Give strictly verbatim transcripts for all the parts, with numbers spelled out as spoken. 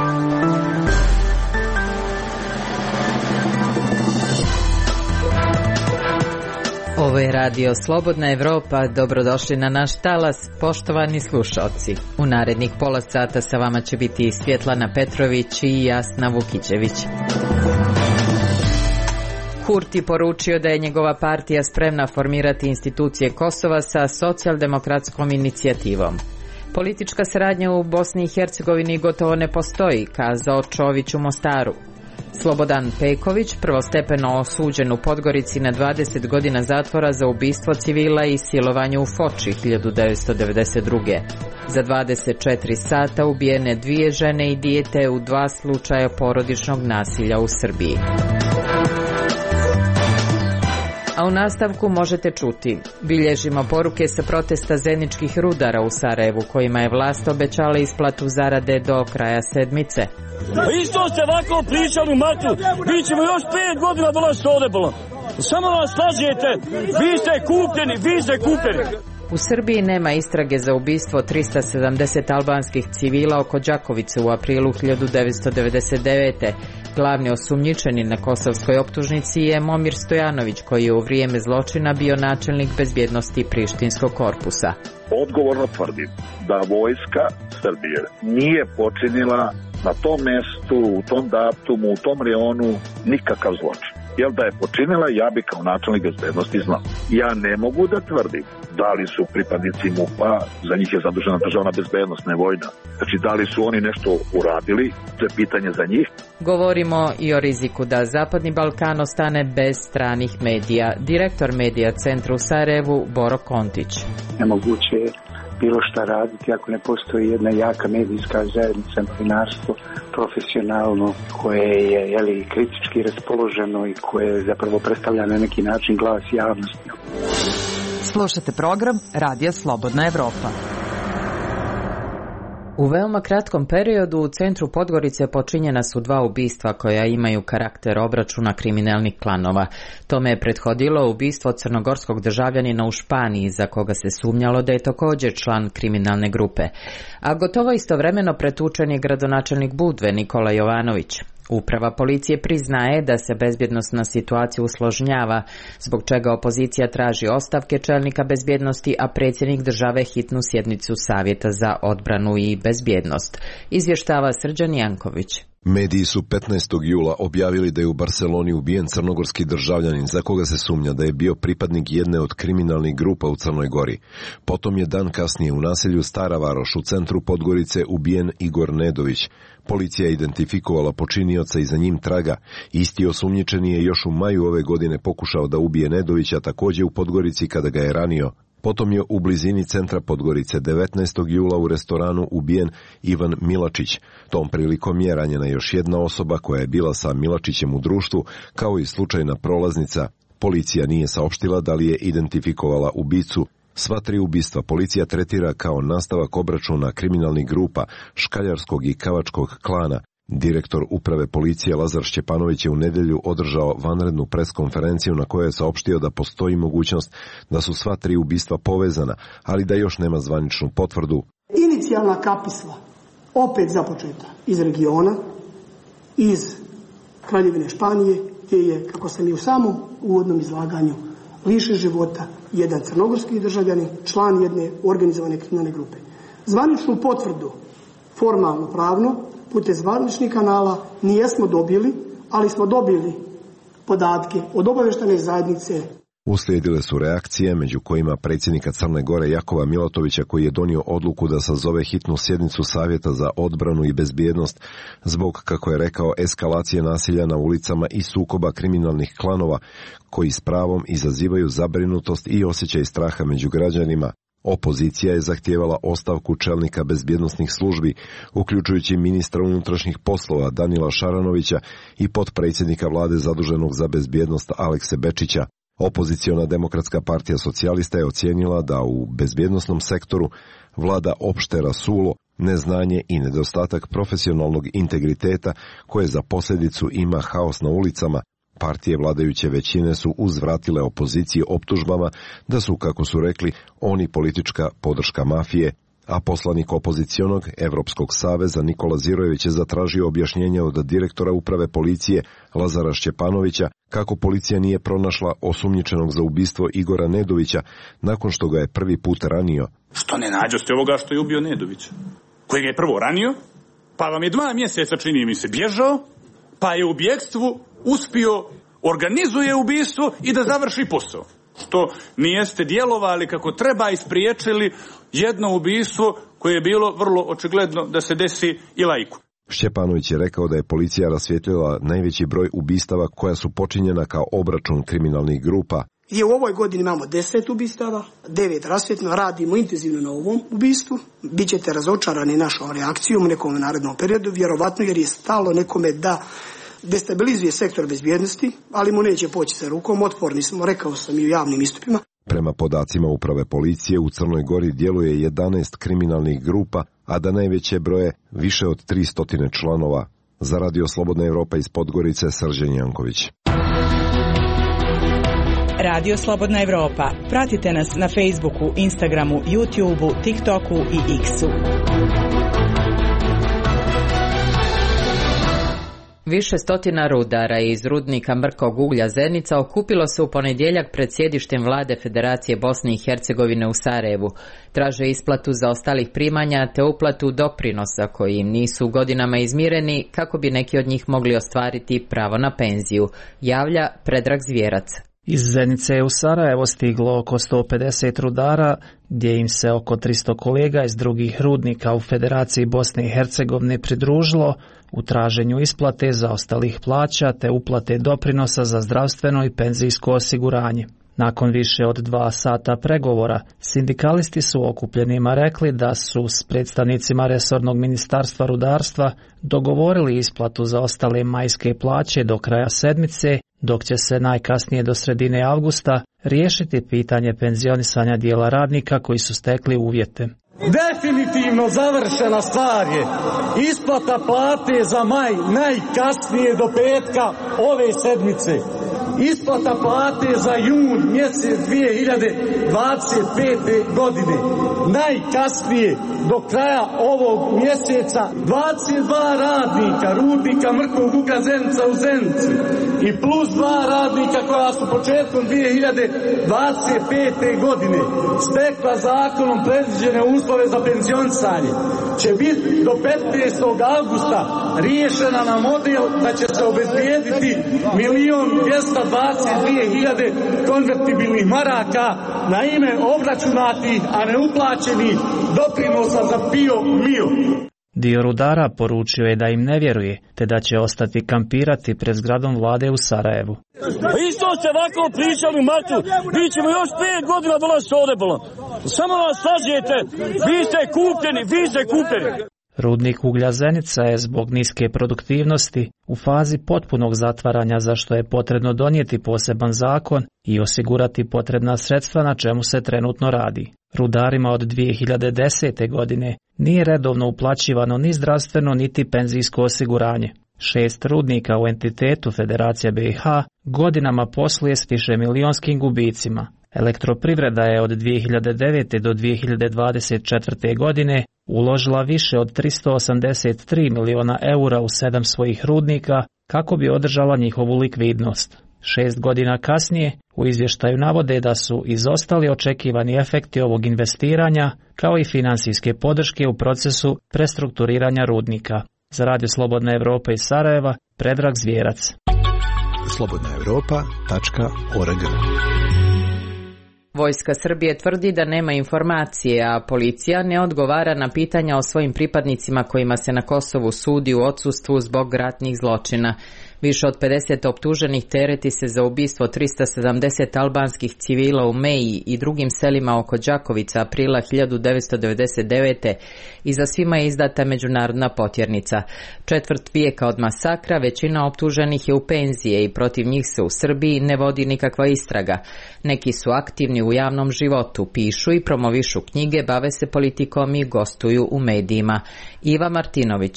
Ovo je radio Slobodna Evropa, dobrodošli na naš talas, poštovani slušalci. U narednih pola sata sa vama će biti Svjetlana Petrović i Jasna Vukićević. Kurti poručio da je njegova partija spremna formirati institucije Kosova sa socijaldemokratskom inicijativom. Politička saradnja u Bosni i Hercegovini gotovo ne postoji, kazao Čović u Mostaru. Slobodan Pejković, prvostepeno osuđen u Podgorici na dvadeset godina zatvora za ubistvo civila i silovanje u Foči hiljadu devetsto devedeset druge. Za dvadeset četiri sata ubijene dvije žene i dijete u dva slučaja porodičnog nasilja u Srbiji. A u nastavku možete čuti: bilježimo poruke sa protesta zeničkih rudara u Sarajevu, kojima je vlast obećala isplatu zarade do kraja sedmice. Isto ste ovako pričali u martu, mi ćemo još pet godina dolaziti ovdje bolom. Samo vas slažete, vi ste kupljeni, vi ste kupljeni. U Srbiji nema istrage za ubistvo tristo sedamdeset albanskih civila oko Đakovice u aprilu hiljadu devetsto devedeset devete. Glavni osumnjičeni na kosovskoj optužnici je Momir Stojanović, koji je u vrijeme zločina bio načelnik bezbjednosti Prištinskog korpusa. Odgovorno tvrdim da vojska Srbije nije počinila na tom mjestu, u tom datumu, u tom reonu nikakav zločin. Jer da je počinila, ja bi kao načelnik bezbednosti znao. Ja ne mogu da tvrdim da li su pripadnici MUP-a, za njih je zadužena državna bezbednost, ne vojna. Znači, da li su oni nešto uradili, to je pitanje za njih. Govorimo i o riziku da Zapadni Balkan ostane bez stranih medija. Direktor Medija centra u Sarajevu, Boro Kontić. Nemoguće je bilo šta raditi ako ne postoji jedna jaka medijska zajednica, novinarstvo profesionalno, koje je jeli, kritički raspoloženo i koje zapravo predstavlja na neki način glas javnosti. Slušate program Radija Slobodna Evropa. U veoma kratkom periodu u centru Podgorice počinjena su dva ubistva koja imaju karakter obračuna kriminalnih klanova. Tome je prethodilo ubistvo crnogorskog državljanina u Španiji, za koga se sumnjalo da je također član kriminalne grupe. A gotovo istovremeno pretučen je gradonačelnik Budve Nikola Jovanović. Uprava policije priznaje da se bezbjednosna situacija usložnjava, zbog čega opozicija traži ostavke čelnika bezbjednosti, a predsjednik države hitnu sjednicu Savjeta za odbranu i bezbjednost. Izvještava Srđan Janković. Mediji su petnaestog jula objavili da je u Barseloni ubijen crnogorski državljanin za koga se sumnja da je bio pripadnik jedne od kriminalnih grupa u Crnoj Gori. Potom je dan kasnije u naselju Stara Varoš u centru Podgorice ubijen Igor Nedović. Policija je identifikovala počinioca i za njim traga. Isti osumnjičeni je još u maju ove godine pokušao da ubije Nedovića također u Podgorici kada ga je ranio. Potom je u blizini centra Podgorice devetnaestog jula u restoranu ubijen Ivan Milačić. Tom prilikom je ranjena još jedna osoba koja je bila sa Milačićem u društvu, kao i slučajna prolaznica. Policija nije saopštila da li je identifikovala ubicu. Sva tri ubistva policija tretira kao nastavak obračuna kriminalnih grupa Škaljarskog i Kavačkog klana. Direktor uprave policije Lazar Šćepanović je u nedjelju održao vanrednu preskonferenciju na kojoj je saopštio da postoji mogućnost da su sva tri ubistva povezana, ali da još nema zvaničnu potvrdu. Inicijalna kapisla opet započeta iz regiona, iz Kraljevine Španije, gdje je, kako sam i u samom uvodnom izlaganju, lišen života jedan crnogorski državljanin, član jedne organizovane kriminalne grupe. Zvaničnu potvrdu, formalno pravno, putem zvaničnih kanala nijesmo dobili, ali smo dobili podatke od obavještajne zajednice. Uslijedile su reakcije, među kojima predsjednika Crne Gore Jakova Milatovića, koji je donio odluku da sazove hitnu sjednicu Savjeta za odbranu i bezbjednost zbog, kako je rekao, eskalacije nasilja na ulicama i sukoba kriminalnih klanova koji s pravom izazivaju zabrinutost i osjećaj straha među građanima. Opozicija je zahtijevala ostavku čelnika bezbjednosnih službi, uključujući ministra unutrašnjih poslova Danila Šaranovića i potpredsjednika vlade zaduženog za bezbjednost Alekse Bečića. Opoziciona Demokratska partija socijalista je ocijenila da u bezbjednosnom sektoru vlada opšte rasulo, neznanje i nedostatak profesionalnog integriteta koje za posljedicu ima haos na ulicama. Partije vladajuće većine su uzvratile opoziciji optužbama da su, kako su rekli, oni politička podrška mafije, a poslanik opozicionog Evropskog saveza Nikola Zirojević je zatražio objašnjenje od direktora uprave policije Lazara Šćepanovića kako policija nije pronašla osumnjičenog za ubistvo Igora Nedovića nakon što ga je prvi put ranio. Što ne nađoste ovoga što je ubio Nedovića? Koji ga je prvo ranio, pa vam je dva mjeseca, čini mi se, bježao, pa je u bjegstvu uspio organizuje ubistvo i da završi posao. Što nijeste djelovali kako treba i spriječili jedno ubistvo koje je bilo vrlo očigledno da se desi i laiku. Šćepanović je rekao da je policija rasvijetlila najveći broj ubistava koja su počinjena kao obračun kriminalnih grupa. I u ovoj godini imamo deset ubistava, devet rasvjetno, radimo intenzivno na ovom ubistvu. Bićete razočarani našom reakcijom u nekom narednom periodu, vjerovatno jer je stalo nekome da destabilizuje sektor bezbjednosti, ali mu neće poći sa rukom, otporni smo, rekao sam i u javnim istupima. Prema podacima uprave policije u Crnoj Gori djeluje jedanaest kriminalnih grupa, a da najveće broje više od tristo članova. Za Radio Slobodna Evropa iz Podgorice, Srđan Janković. Radio Slobodna Evropa. Pratite nas na Facebooku, Instagramu, YouTubeu, TikToku i X-u. Više stotina rudara iz rudnika mrkog uglja Zenica okupilo se u ponedjeljak pred sjedištem vlade Federacije Bosne i Hercegovine u Sarajevu. Traže isplatu zaostalih primanja te uplatu doprinosa koji im nisu godinama izmireni kako bi neki od njih mogli ostvariti pravo na penziju, javlja Predrag Zvjerac. Iz Zenice je u Sarajevo stiglo oko sto pedeset rudara, gdje im se oko tristo kolega iz drugih rudnika u Federaciji Bosne i Hercegovine pridružilo u traženju isplate zaostalih plaća te uplate doprinosa za zdravstveno i penzijsko osiguranje. Nakon više od dva sata pregovora, sindikalisti su okupljenima rekli da su s predstavnicima resornog ministarstva rudarstva dogovorili isplatu za ostale majske plaće do kraja sedmice, dok će se najkasnije do sredine avgusta riješiti pitanje penzionisanja dijela radnika koji su stekli uvjete. Definitivno završena stvar je isplata plate za maj najkasnije do petka ove sedmice. Isplata plate za jun mjesec dvije hiljade dvadeset pete. godine. Najkasnije do kraja ovog mjeseca dvadeset dva radnika rudnika mrkog uglja Zenica u Zenici i plus dva radnika koja su početkom dvije hiljade dvadeset pete. godine stekla zakonom predviđene uslove za penzionisanje će biti do petnaestog avgusta riješena na model da će se obezbijediti milion dvjesto dvadeset dvije hiljade konvertibilnih maraka na ime obračunatih, a ne uplaćenih doprinosa za pio mio. Dio rudara poručio je da im ne vjeruje, te da će ostati kampirati pred zgradom vlade u Sarajevu. Isto ste ovako pričali u martu, mi ćemo još pet godina dolaziti ovdje bolan. Samo nas slažete, vi ste kupljeni, vi ste kupljeni. Rudnik uglja Zenica je zbog niske produktivnosti u fazi potpunog zatvaranja, za što je potrebno donijeti poseban zakon i osigurati potrebna sredstva, na čemu se trenutno radi. Rudarima od dvije hiljade desete. godine nije redovno uplaćivano ni zdravstveno niti penzijsko osiguranje. Šest rudnika u entitetu Federacije B i H godinama posluje s višemilijonskim gubicima. Elektroprivreda je od dvije hiljade devete. do dvije hiljade dvadeset četvrte. godine uložila više od tristo osamdeset tri miliona eura u sedam svojih rudnika kako bi održala njihovu likvidnost. Šest godina kasnije u izvještaju navode da su izostali očekivani efekti ovog investiranja kao i financijske podrške u procesu prestrukturiranja rudnika. Za Radio Slobodna Evropa iz Sarajeva, Predrag Zvjerac. slobodna evropa tačka org. Vojska Srbije tvrdi da nema informacije, a policija ne odgovara na pitanja o svojim pripadnicima kojima se na Kosovu sudi u odsustvu zbog ratnih zločina. Više od pedeset optuženih tereti se za ubistvo tristo sedamdeset albanskih civila u Meji i drugim selima oko Đakovica aprila hiljadu devetsto devedeset devete. i za svima je izdata međunarodna potjernica. Četvrt vijeka od masakra većina optuženih je u penzije i protiv njih se u Srbiji ne vodi nikakva istraga. Neki su aktivni u javnom životu, pišu i promovišu knjige, bave se politikom i gostuju u medijima. Iva Martinović.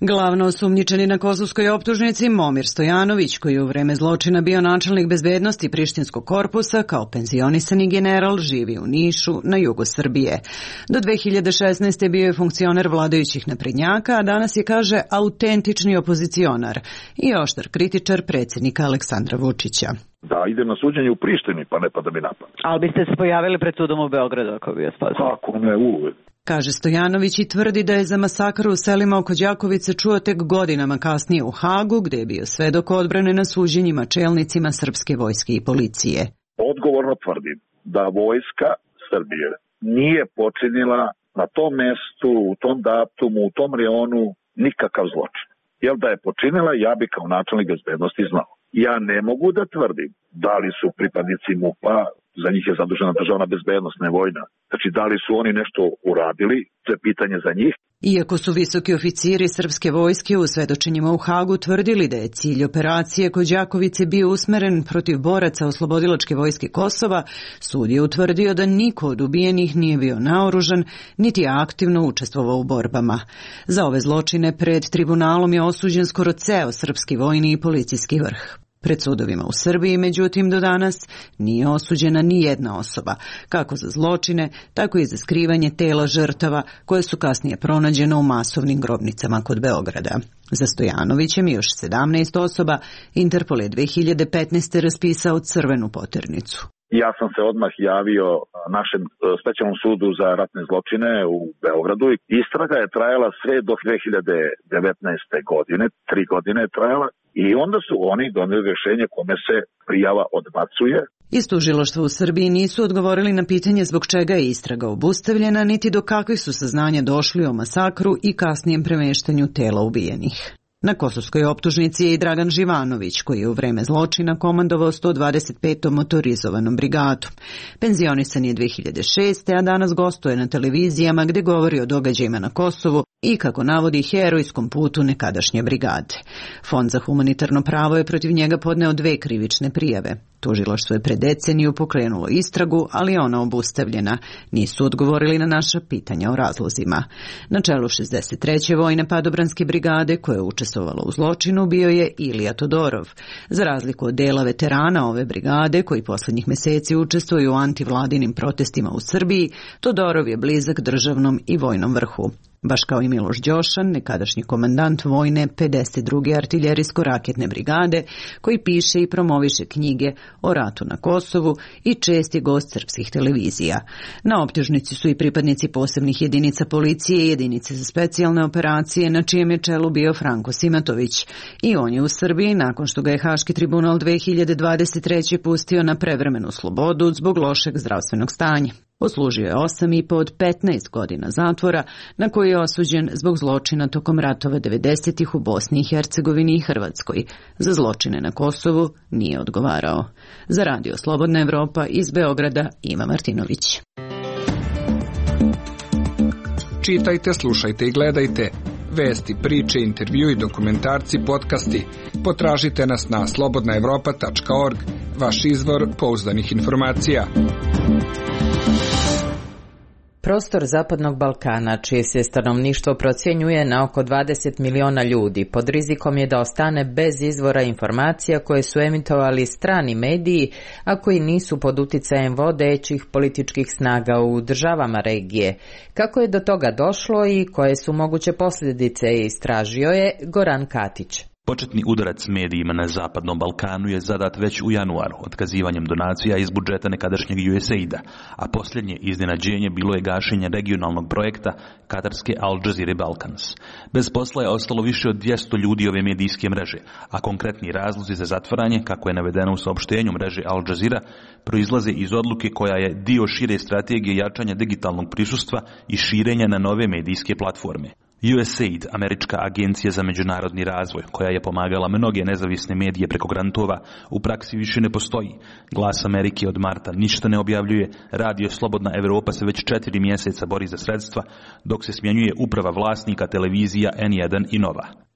Glavno osumnjičeni na kosovskoj optužnici Momir Stojanović, koji je u vreme zločina bio načelnik bezbednosti Prištinskog korpusa, kao penzionisani general, živi u Nišu, na jugu Srbije. Do dve hiljade šesnaeste. bio je funkcioner vladajućih naprednjaka, a danas je, kaže, autentični opozicionar i oštar kritičar predsjednika Aleksandra Vučića. Da idem na suđenje u Prištini, pa ne pada mi napad. Ali biste se pojavili pred sudom u Beogradu ako bi je spasio? Kako ne, uvijek. Kaže Stojanović i tvrdi da je za masakr u selima oko Đakovice čuo tek godinama kasnije u Hagu, gde je bio svedok odbrane na suđenjima čelnicima srpske vojske i policije. Odgovorno tvrdim da vojska Srbije nije počinila na tom mestu, u tom datumu, u tom reonu nikakav zločin. Jer da je počinila, ja bi kao načelnik bezbednosti znao. Ja ne mogu da tvrdim da li su pripadnici MUP-a, za njih je zadužena državna bezbednost, ne vojna. Znači, da li su oni nešto uradili, to je pitanje za njih. Iako su visoki oficiri srpske vojske u svedočenjima u Hagu tvrdili da je cilj operacije kod Đakovice bio usmeren protiv boraca oslobodilačke vojske Kosova, sud je utvrdio da niko od ubijenih nije bio naoružan, niti je aktivno učestvovao u borbama. Za ove zločine pred tribunalom je osuđen skoro ceo srpski vojni i policijski vrh. Pred sudovima u Srbiji, međutim, do danas nije osuđena ni jedna osoba, kako za zločine, tako i za skrivanje tela žrtava, koje su kasnije pronađene u masovnim grobnicama kod Beograda. Za Stojanovićem i još sedamnaest osoba Interpol je dve hiljade petnaeste. raspisao crvenu poternicu. Ja sam se odmah javio našem specijalnom sudu za ratne zločine u Beogradu. Istraga je trajala sve do dve hiljade devetnaeste. godine, tri godine je trajala. I onda su oni doneli rješenje kome se prijava odbacuje. Iz tužilaštva u Srbiji nisu odgovorili na pitanje zbog čega je istraga obustavljena, niti do kakvih su saznanja došli o masakru i kasnijem premeštanju tela ubijenih. Na kosovskoj optužnici je i Dragan Živanović, koji je u vreme zločina komandovao sto dvadeset petom motorizovanom brigadom. Penzionisan je dve hiljade šeste. a danas gostuje na televizijama gde govori o događajima na Kosovu i, kako navodi, herojskom putu nekadašnje brigade. Fond za humanitarno pravo je protiv njega podneo dve krivične prijave. Tužilaštvo je pre deceniju pokrenulo istragu, ali je ona obustavljena. Nisu odgovorili na naša pitanja o razlozima. Na čelu šezdeset treće vojne padobranske brigade, koja je učestvovala u zločinu, bio je Ilija Todorov. Za razliku od dela veterana ove brigade, koji poslednjih meseci učestvuju u antivladinim protestima u Srbiji, Todorov je blizak državnom i vojnom vrhu. Baš kao i Miloš Đošan, nekadašnji komandant vojne pedeset druge artiljerijsko-raketne brigade, koji piše i promoviše knjige o ratu na Kosovu i čest je gost srpskih televizija. Na optužnici su i pripadnici posebnih jedinica policije i jedinice za specijalne operacije, na čijem je čelu bio Franko Simatović. I on je u Srbiji, nakon što ga je Haški tribunal dve hiljade dvadeset treće. pustio na prevremenu slobodu zbog lošeg zdravstvenog stanja. Odslužio je osam i po od petnaest godina zatvora, na koji je osuđen zbog zločina tokom ratova devedesetih. u Bosni i Hercegovini i Hrvatskoj. Za zločine na Kosovu nije odgovarao. Za Radio Slobodna Evropa iz Beograda, Ima Martinović. Čitajte, slušajte i gledajte. Vesti, priče, intervju i dokumentarci, podcasti. Potražite nas na slobodna evropa tačka org, vaš izvor pouzdanih informacija. Prostor Zapadnog Balkana, čije se stanovništvo procjenjuje na oko dvadeset miliona ljudi, pod rizikom je da ostane bez izvora informacija koje su emitovali strani mediji, a koji nisu pod uticajem vodećih političkih snaga u državama regije. Kako je do toga došlo i koje su moguće posljedice, istražio je Goran Katić. Početni udarac medijima na Zapadnom Balkanu je zadat već u januaru otkazivanjem donacija iz budžeta nekadašnjeg U S A I D-a, a posljednje iznenađenje bilo je gašenje regionalnog projekta katarske Al Jazeera Balkans. Bez posla je ostalo više od dvjesto ljudi ove medijske mreže, a konkretni razlozi za zatvaranje, kako je navedeno u saopštenju mreže Al Jazeera, proizlaze iz odluke koja je dio šire strategije jačanja digitalnog prisustva i širenja na nove medijske platforme. U S A I D, američka agencija za međunarodni razvoj, koja je pomagala mnoge nezavisne medije preko grantova, u praksi više ne postoji. Glas Amerike od marta ništa ne objavljuje, Radio Slobodna Evropa se već četiri mjeseca bori za sredstva, dok se smjenjuje uprava vlasnika televizija N jedan i Nova.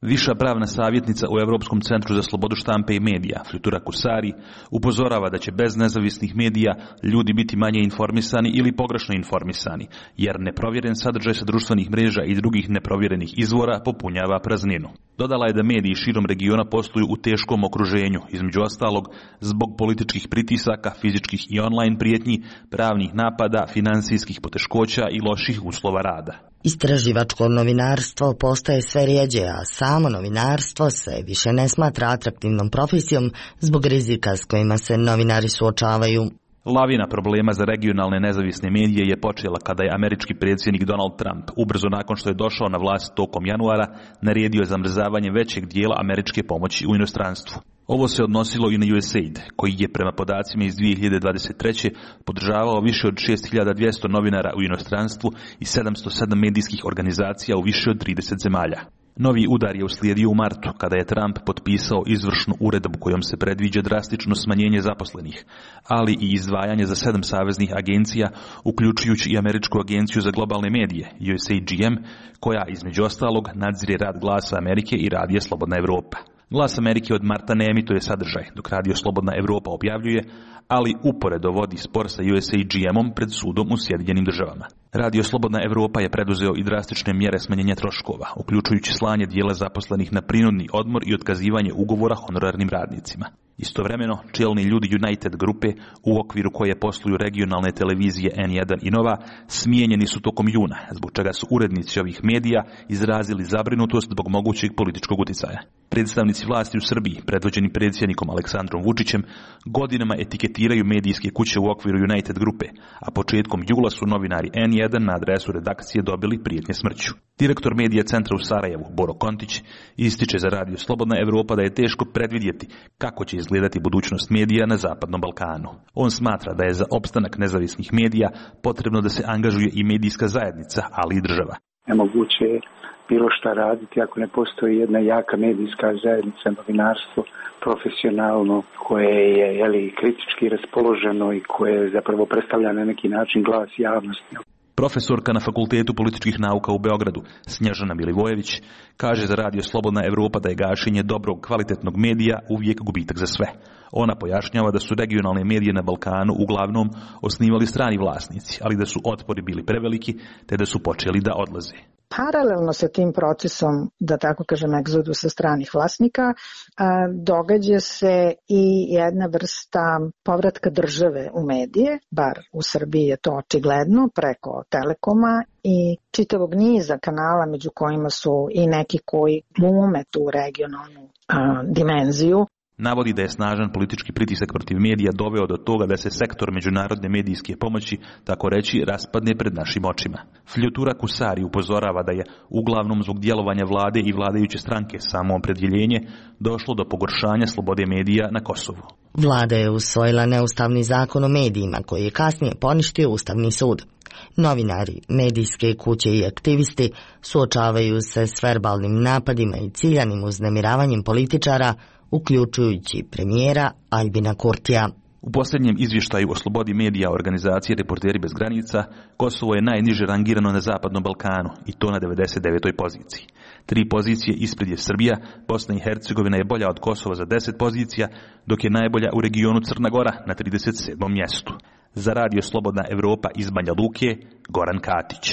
Viša pravna savjetnica u Europskom centru za slobodu štampe i medija, Fritura Kursari, upozorava da će bez nezavisnih medija ljudi biti manje informisani ili pogrešno informisani, jer neprovjeren sadržaj sa društvenih mreža i drugih neprovjerenih izvora popunjava prazninu. Dodala je da mediji širom regiona posluju u teškom okruženju, između ostalog zbog političkih pritisaka, fizičkih i online prijetnji, pravnih napada, financijskih poteškoća i loših uslova rada. Istraživačko novinarstvo postaje sve rjeđe, a samo novinarstvo se više ne smatra atraktivnom profesijom zbog rizika s kojima se novinari suočavaju. Lavina problema za regionalne nezavisne medije je počela kada je američki predsjednik Donald Trump, ubrzo nakon što je došao na vlast tokom januara, naredio zamrzavanje većeg dijela američke pomoći u inostranstvu. Ovo se odnosilo i na U S A I D, koji je prema podacima iz dvije hiljade dvadeset treće podržavao više od šest hiljada dvjesto novinara u inostranstvu i sedamsto sedam medijskih organizacija u više od trideset zemalja. Novi udar je uslijedio u martu, kada je Trump potpisao izvršnu uredbu kojom se predviđa drastično smanjenje zaposlenih, ali i izdvajanje za sedam saveznih agencija, uključujući i Američku agenciju za globalne medije, U S A G M, koja između ostalog nadzire rad Glasa Amerike i Radija Slobodna Evropa. Glas Amerike od marta ne emituje sadržaj, dok Radio Slobodna Evropa objavljuje, ali uporedo vodi spor sa U S A G M-om pred sudom u Sjedinjenim državama. Radio Slobodna Evropa je preduzeo i drastične mjere smanjenja troškova, uključujući slanje dijela zaposlenih na prinudni odmor i otkazivanje ugovora honorarnim radnicima. Istovremeno, čelni ljudi United grupe, u okviru koje posluju regionalne televizije N jedan i Nova, smijenjeni su tokom juna, zbog čega su urednici ovih medija izrazili zabrinutost zbog mogućeg političkog utjecaja. Predstavnici vlasti u Srbiji, predvođeni predsjednikom Aleksandrom Vučićem, godinama etiketiraju medijske kuće u okviru United grupe, a početkom jula su novinari N jedan na adresu redakcije dobili prijetnje smrću. Direktor medija centra u Sarajevu, Boro Kontić, ističe za Radio Slobodna Evropa da je teško predvidjeti kako će izgledati budućnost medija na Zapadnom Balkanu. On smatra da je za opstanak nezavisnih medija potrebno da se angažuje i medijska zajednica, ali i država. Nemoguće je bilo šta raditi ako ne postoji jedna jaka medijska zajednica, novinarstvo, profesionalno, koje je jeli, kritički raspoloženo i koje zapravo predstavlja na neki način glas javnosti. Profesorka na Fakultetu političkih nauka u Beogradu, Snježana Milivojević, kaže za Radio Slobodna Evropa da je gašenje dobrog, kvalitetnog medija uvijek gubitak za sve. Ona pojašnjava da su regionalne medije na Balkanu uglavnom osnivali strani vlasnici, ali da su otpori bili preveliki, te da su počeli da odlaze. Paralelno sa tim procesom, da tako kažem, egzodusa stranih vlasnika, događa se i jedna vrsta povratka države u medije, bar u Srbiji je to očigledno, preko Telekoma i čitavog niza kanala, među kojima su i neki koji glume tu regionalnu a, dimenziju. Navodi da je snažan politički pritisak protiv medija doveo do toga da se sektor međunarodne medijske pomoći, tako reći, raspadne pred našim očima. Fritura Kursari upozorava da je uglavnom zbog djelovanja vlade i vladajuće stranke samo opredjeljenje došlo do pogoršanja slobode medija na Kosovu. Vlada je usvojila neustavni zakon o medijima koji je kasnije poništio Ustavni sud. Novinari, medijske kuće i aktivisti suočavaju se s verbalnim napadima i ciljanim uznemiravanjem političara, uključujući premijera Albina Kurtija. U posljednjem izvještaju o slobodi medija organizacije Reporteri bez granica, Kosovo je najniže rangirano na Zapadnom Balkanu i to na devedeset devetoj poziciji. Tri pozicije ispred je Srbija, Bosna i Hercegovina je bolja od Kosova za deset pozicija, dok je najbolja u regionu Crna Gora na trideset sedmom mjestu. Za Radio Slobodna Evropa iz Banja Luke, Goran Katić.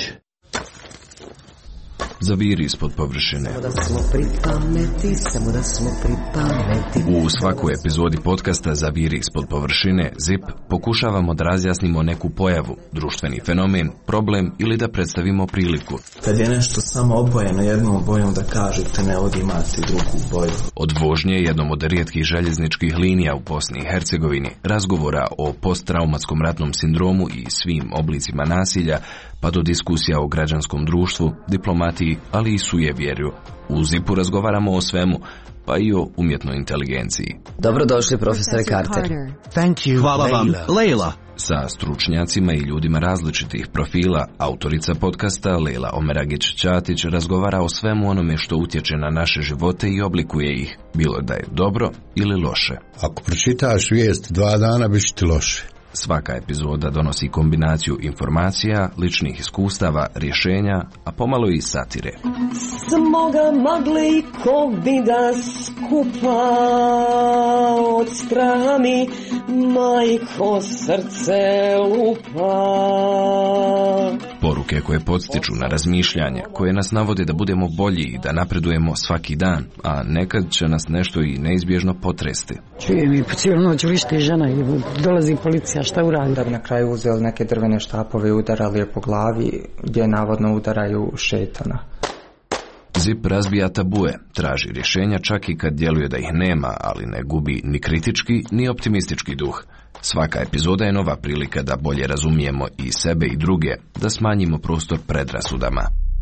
Zaviri ispod površine. Samo da smo pripameti, samo da smo pripameti. U svakoj epizodi podcasta Zaviri ispod površine, Z I P, pokušavamo da razjasnimo neku pojavu, društveni fenomen, problem ili da predstavimo priliku. Kad je nešto samo obojeno jednom bojom, da kažete ne ovdje imate drugu boju. Od vožnje jednom od rijetkih željezničkih linija u Bosni i Hercegovini, razgovora o posttraumatskom ratnom sindromu i svim oblicima nasilja, pa do diskusija o građanskom društvu, diplomatiji, ali i sujevjerju. U Z I P-u razgovaramo o svemu, pa i o umjetnoj inteligenciji. Dobrodošli, profesore Carter. Thank you, Hvala vam, Leila. Sa stručnjacima i ljudima različitih profila, autorica podcasta Leila Omeragić-Ćatić razgovara o svemu onome što utječe na naše živote i oblikuje ih, bilo da je dobro ili loše. Ako pročitaš vijest dva dana, bit će ti loše. Svaka epizoda donosi kombinaciju informacija, ličnih iskustava, rješenja, a pomalo i satire. Smoga magle i kovida skupa od straha mi majko srce lupa. Poruke koje podstiču na razmišljanje, koje nas navode da budemo bolji i da napredujemo svaki dan, a nekad će nas nešto i neizbježno potresti. Čujem i po cijelu noć vrišti žena i dolazi policija, šta uradi? Da bi na kraju uzeli neke drvene štapove i udarali je po glavi, gdje navodno udaraju šetana. Zip razbija tabue, traži rješenja čak i kad djeluje da ih nema, ali ne gubi ni kritički, ni optimistički duh. Svaka epizoda je nova prilika da bolje razumijemo i sebe i druge, da smanjimo prostor predrasudama.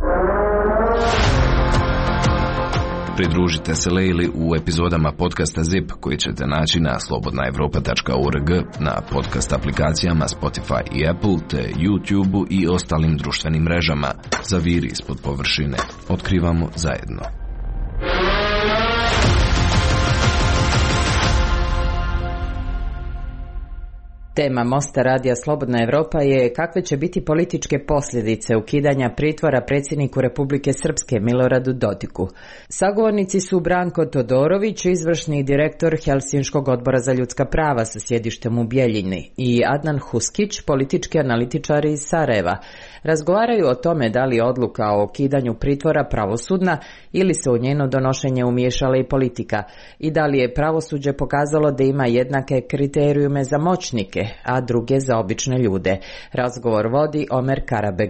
Pridružite se Lejli u epizodama podcasta Zip koji ćete naći na slobodna evropa tačka org, na podcast aplikacijama Spotify i Apple, te YouTube i ostalim društvenim mrežama. Zaviri ispod površine. Otkrivamo zajedno. Tema Mosta radija Slobodna Evropa je kakve će biti političke posljedice ukidanja pritvora predsjedniku Republike Srpske Miloradu Dodiku. Sagovornici su Branko Todorović, izvršni direktor Helsinškog odbora za ljudska prava sa sjedištem u Bijeljini, i Adnan Huskić, politički analitičar iz Sarajeva. Razgovaraju o tome da li je odluka o ukidanju pritvora pravosudna ili se u njeno donošenje umiješala i politika, i da li je pravosuđe pokazalo da ima jednake kriterijume za moćnike, a druge za obične ljude. Razgovor vodi Omer Karabeg.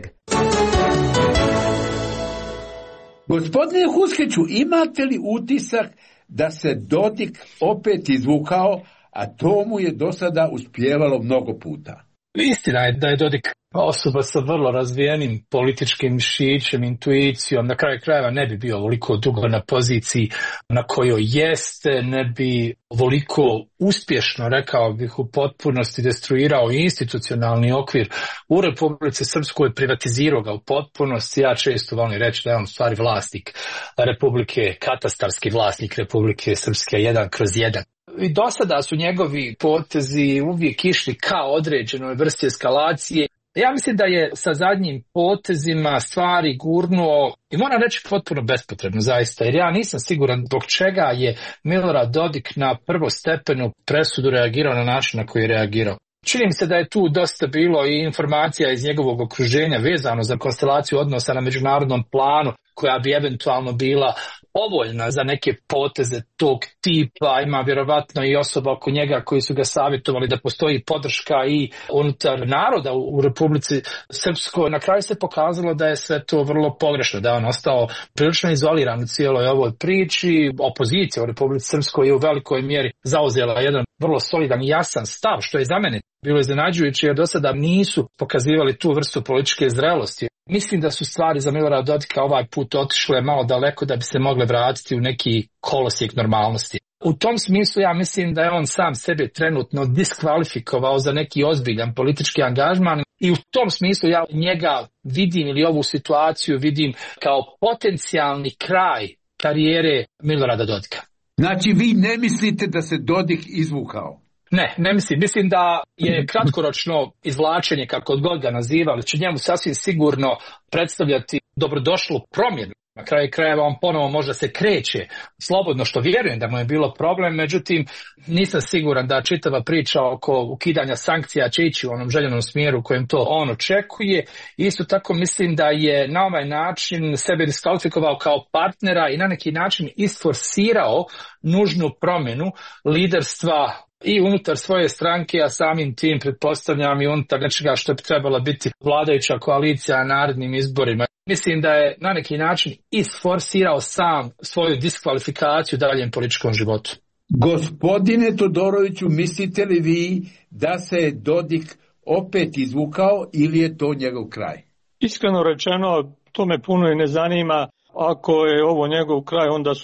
Gospodine Huskiću, imate li utisak da se Dodik opet izvukao, a to mu je do sada uspjevalo mnogo puta? Istina je da je Dodik osoba sa vrlo razvijenim političkim mišićem, intuicijom, na kraju krajeva ne bi bio ovoliko dugo na poziciji na kojoj jeste, ne bi ovoliko uspješno, rekao bih, u potpunosti destruirao institucionalni okvir u Republici Srpskoj, privatizirao ga u potpunosti. Ja često volim reći da je on u stvari vlasnik Republike, katastarski vlasnik Republike Srpske, jedan kroz jedan. I do sada su njegovi potezi uvijek išli kao određenoj vrsti eskalacije. Ja mislim da je sa zadnjim potezima stvari gurnuo, i moram reći potpuno bespotrebno zaista, jer ja nisam siguran zbog čega je Milorad Dodik na prvostepenu presudu reagirao na način na koji je reagirao. Čini mi se da je tu dosta bilo i informacija iz njegovog okruženja vezano za konstelaciju odnosa na međunarodnom planu, koja bi eventualno bila povoljna za neke poteze tog tipa. Ima vjerovatno i osoba oko njega koji su ga savjetovali da postoji podrška i unutar naroda u Republici Srpskoj. Na kraju se pokazalo da je sve to vrlo pogrešno, da je on ostao prilično izoliran u cijeloj ovoj priči. Opozicija u Republici Srpskoj je u velikoj mjeri zauzela jedan vrlo solidan i jasan stav, što je za mene bilo iznenađujuće, jer do sada nisu pokazivali tu vrstu političke zrelosti. Mislim da su stvari za Milorada Dodika ovaj put otišle malo daleko da bi se mogle vratiti u neki kolosijek normalnosti. U tom smislu ja mislim da je on sam sebe trenutno diskvalifikovao za neki ozbiljan politički angažman, i u tom smislu ja njega vidim, ili ovu situaciju vidim kao potencijalni kraj karijere Milorada Dodika. Znači vi ne mislite da se Dodik izvukao? Ne, ne mislim. Mislim da je kratkoročno izvlačenje, kako god ga nazivali, će njemu sasvim sigurno predstavljati dobrodošlu promjenu. Na kraju krajeva on ponovo možda se kreće slobodno, što vjerujem da mu je bilo problem, međutim nisam siguran da čitava priča oko ukidanja sankcija će ići u onom željenom smjeru u kojem to on očekuje. Isto tako mislim da je na ovaj način sebe diskvalifikovao kao partnera i na neki način isforsirao nužnu promjenu liderstva i unutar svoje stranke, a samim tim pretpostavljam i unutar nečega što bi trebala biti vladajuća koalicija na narednim izborima. Mislim da je na neki način isforsirao sam svoju diskvalifikaciju daljem političkom životu. Gospodine Todoroviću, mislite li vi da se Dodik opet izvukao ili je to njegov kraj? Iskreno rečeno, to me puno i ne zanima. Ako je ovo njegov kraj, onda su to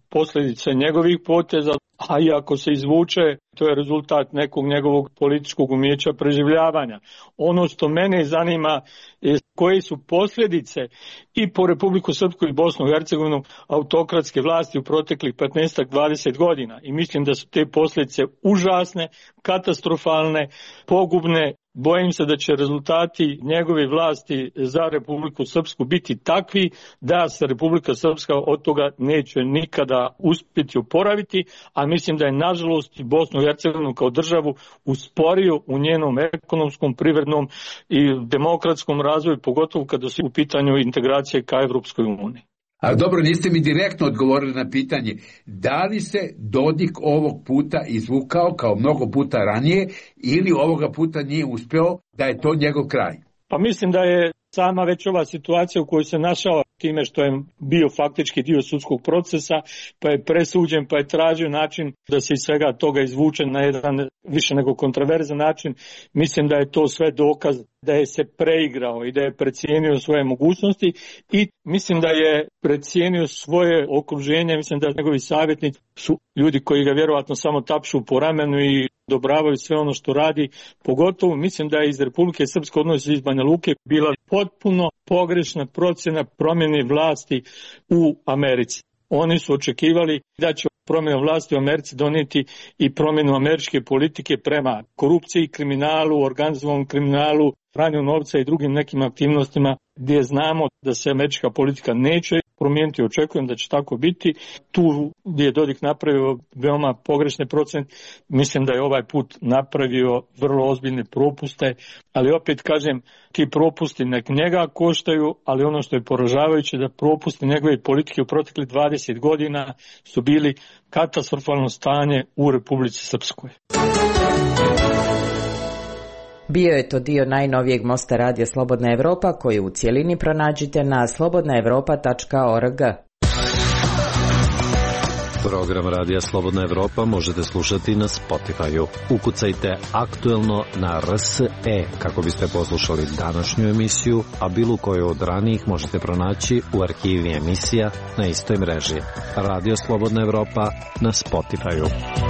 posljedice njegovih poteza, a i ako se izvuče, to je rezultat nekog njegovog političkog umijeća preživljavanja. Ono što mene zanima je koje su posljedice i po Republiku Srpsku i Bosnu i Hercegovinu autokratske vlasti u proteklih petnaest do dvadeset godina. I mislim da su te posljedice užasne, katastrofalne, pogubne. Bojim se da će rezultati njegove vlasti za Republiku Srpsku biti takvi da se Republika Srpska od toga neće nikada uspjeti oporaviti, a mislim da je nažalost i Bosnu i Hercegovinu kao državu usporio u njenom ekonomskom, privrednom i demokratskom razvoju, pogotovo kada su u pitanju integracije ka Evropskoj uniji. Ali dobro, niste mi direktno odgovorili na pitanje, da li se Dodik ovog puta izvukao kao mnogo puta ranije ili ovoga puta nije uspeo, da je to njegov kraj? Pa mislim da je sama već ova situacija u kojoj se našao time što je bio faktički dio sudskog procesa, pa je presuđen, pa je tražio način da se iz svega toga izvuče na jedan više nego kontroverzan način. Mislim da je to sve dokaz da je se preigrao i da je precijenio svoje mogućnosti i mislim da je precijenio svoje okruženje. Mislim da njegovi savjetnici su ljudi koji ga vjerojatno samo tapšu po ramenu i odobravaju sve ono što radi. Pogotovo mislim da je iz Republike Srpske, odnosno iz Banja Luke, bila potpuno pogrešna procjena promjene vlasti u Americi. Oni su očekivali da će promjena vlasti u Americi donijeti i promjenu američke politike prema korupciji, kriminalu, organizovanom kriminalu, pranju novca i drugim nekim aktivnostima gdje znamo da se američka politika neće promijeniti. Očekujem da će tako biti. Tu gdje je Dodik napravio veoma pogrešne procjene, mislim da je ovaj put napravio vrlo ozbiljne propuste, ali opet kažem, ti propusti nek njega koštaju, ali ono što je poražavajuće da propusti njegove politike u proteklih dvadeset godina su bili katastrofalno stanje u Republici Srpskoj. Bio je to dio najnovijeg mosta radija Slobodna Evropa koju u cijelini pronađite na slobodna evropa tačka org. Program radija Slobodna Evropa možete slušati na Spotify-u. Ukucajte aktuelno na R S E kako biste poslušali današnju emisiju, a bilo koju od ranijih možete pronaći u arhivi emisija na istoj mreži. Radio Slobodna Evropa na Spotify-u.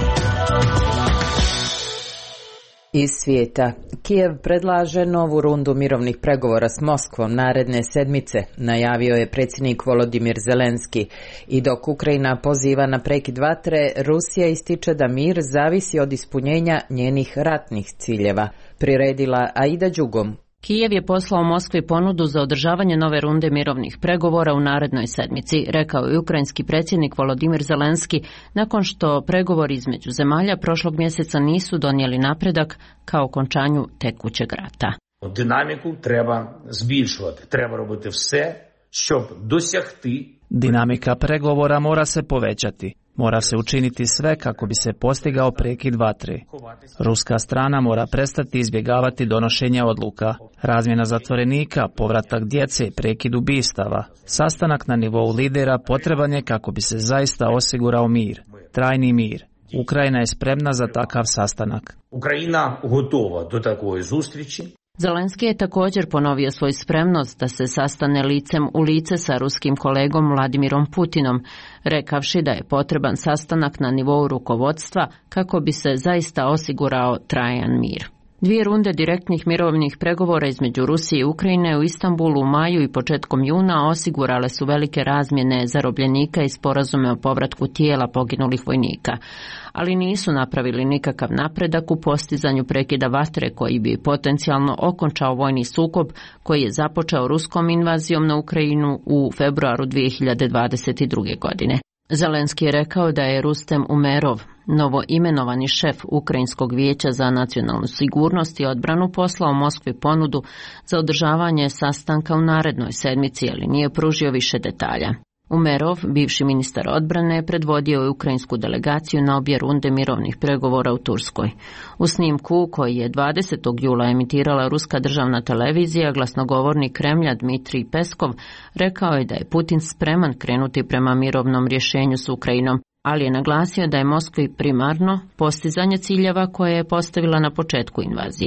Iz svijeta. Kijev predlaže novu rundu mirovnih pregovora s Moskvom naredne sedmice, najavio je predsjednik Volodimir Zelenski. I dok Ukrajina poziva na prekid vatre, Rusija ističe da mir zavisi od ispunjenja njenih ratnih ciljeva. Priredila Aida Đugom. Kijev je poslao Moskvi ponudu za održavanje nove runde mirovnih pregovora u narednoj sedmici, rekao je ukrajinski predsjednik Volodimir Zelenski, nakon što pregovori između zemalja prošlog mjeseca nisu donijeli napredak ka okončanju tekućeg rata. Dinamiku treba збільшувати, treba робити все, щоб досягти. Dinamika pregovora mora se povećati. Mora se učiniti sve kako bi se postigao prekid vatre. Ruska strana mora prestati izbjegavati donošenje odluka, razmjena zatvorenika, povratak djece, prekid ubistava. Sastanak na nivou lidera potreban je kako bi se zaista osigurao mir, trajni mir. Ukrajina je spremna za takav sastanak. Ukrajina готова до такої зустрічі. Zelenski je također ponovio svoju spremnost da se sastane licem u lice sa ruskim kolegom Vladimirom Putinom, rekavši da je potreban sastanak na nivou rukovodstva kako bi se zaista osigurao trajan mir. Dvije runde direktnih mirovnih pregovora između Rusije i Ukrajine u Istanbulu u maju i početkom juna osigurale su velike razmjene zarobljenika i sporazume o povratku tijela poginulih vojnika, ali nisu napravili nikakav napredak u postizanju prekida vatre koji bi potencijalno okončao vojni sukob koji je započeo ruskom invazijom na Ukrajinu u februaru dvije hiljade dvadeset druge. godine. Zelenski je rekao da je Rustem Umerov, novo imenovani šef Ukrajinskog vijeća za nacionalnu sigurnost i odbranu, poslao Moskvi ponudu za održavanje sastanka u narednoj sedmici, ali nije pružio više detalja. Umerov, bivši ministar odbrane, predvodio je ukrajinsku delegaciju na obje runde mirovnih pregovora u Turskoj. U snimku koji je dvadesetog jula emitirala ruska državna televizija, glasnogovornik Kremlja Dmitrij Peskov rekao je da je Putin spreman krenuti prema mirovnom rješenju s Ukrajinom, ali je naglasio da je Moskvi primarno postizanje ciljeva koje je postavila na početku invazije.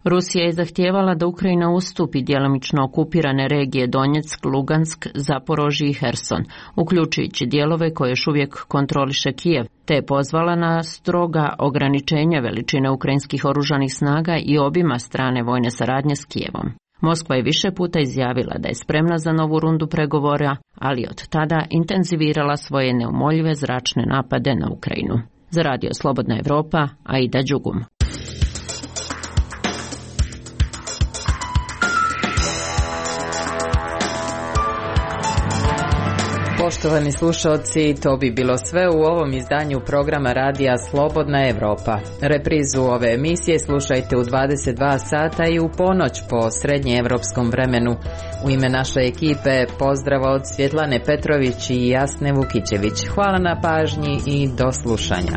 Rusija je zahtijevala da Ukrajina ustupi djelomično okupirane regije Donjeck, Lugansk, Zaporožje i Herson, uključujući dijelove koje još uvijek kontroliše Kijev, te je pozvala na stroga ograničenja veličine ukrajinskih oružanih snaga i obima strane vojne saradnje s Kijevom. Moskva je više puta izjavila da je spremna za novu rundu pregovora, ali od tada intenzivirala svoje neumoljive zračne napade na Ukrajinu. Za Radio Slobodna Evropa, Aida Đugum. Poštovani slušalci, to bi bilo sve u ovom izdanju programa Radija Slobodna Evropa. Reprizu ove emisije slušajte u dvadeset dva sata i u ponoć po srednjeevropskom vremenu. U ime naše ekipe pozdrav od Svjetlane Petrović i Jasne Vukićević. Hvala na pažnji i do slušanja.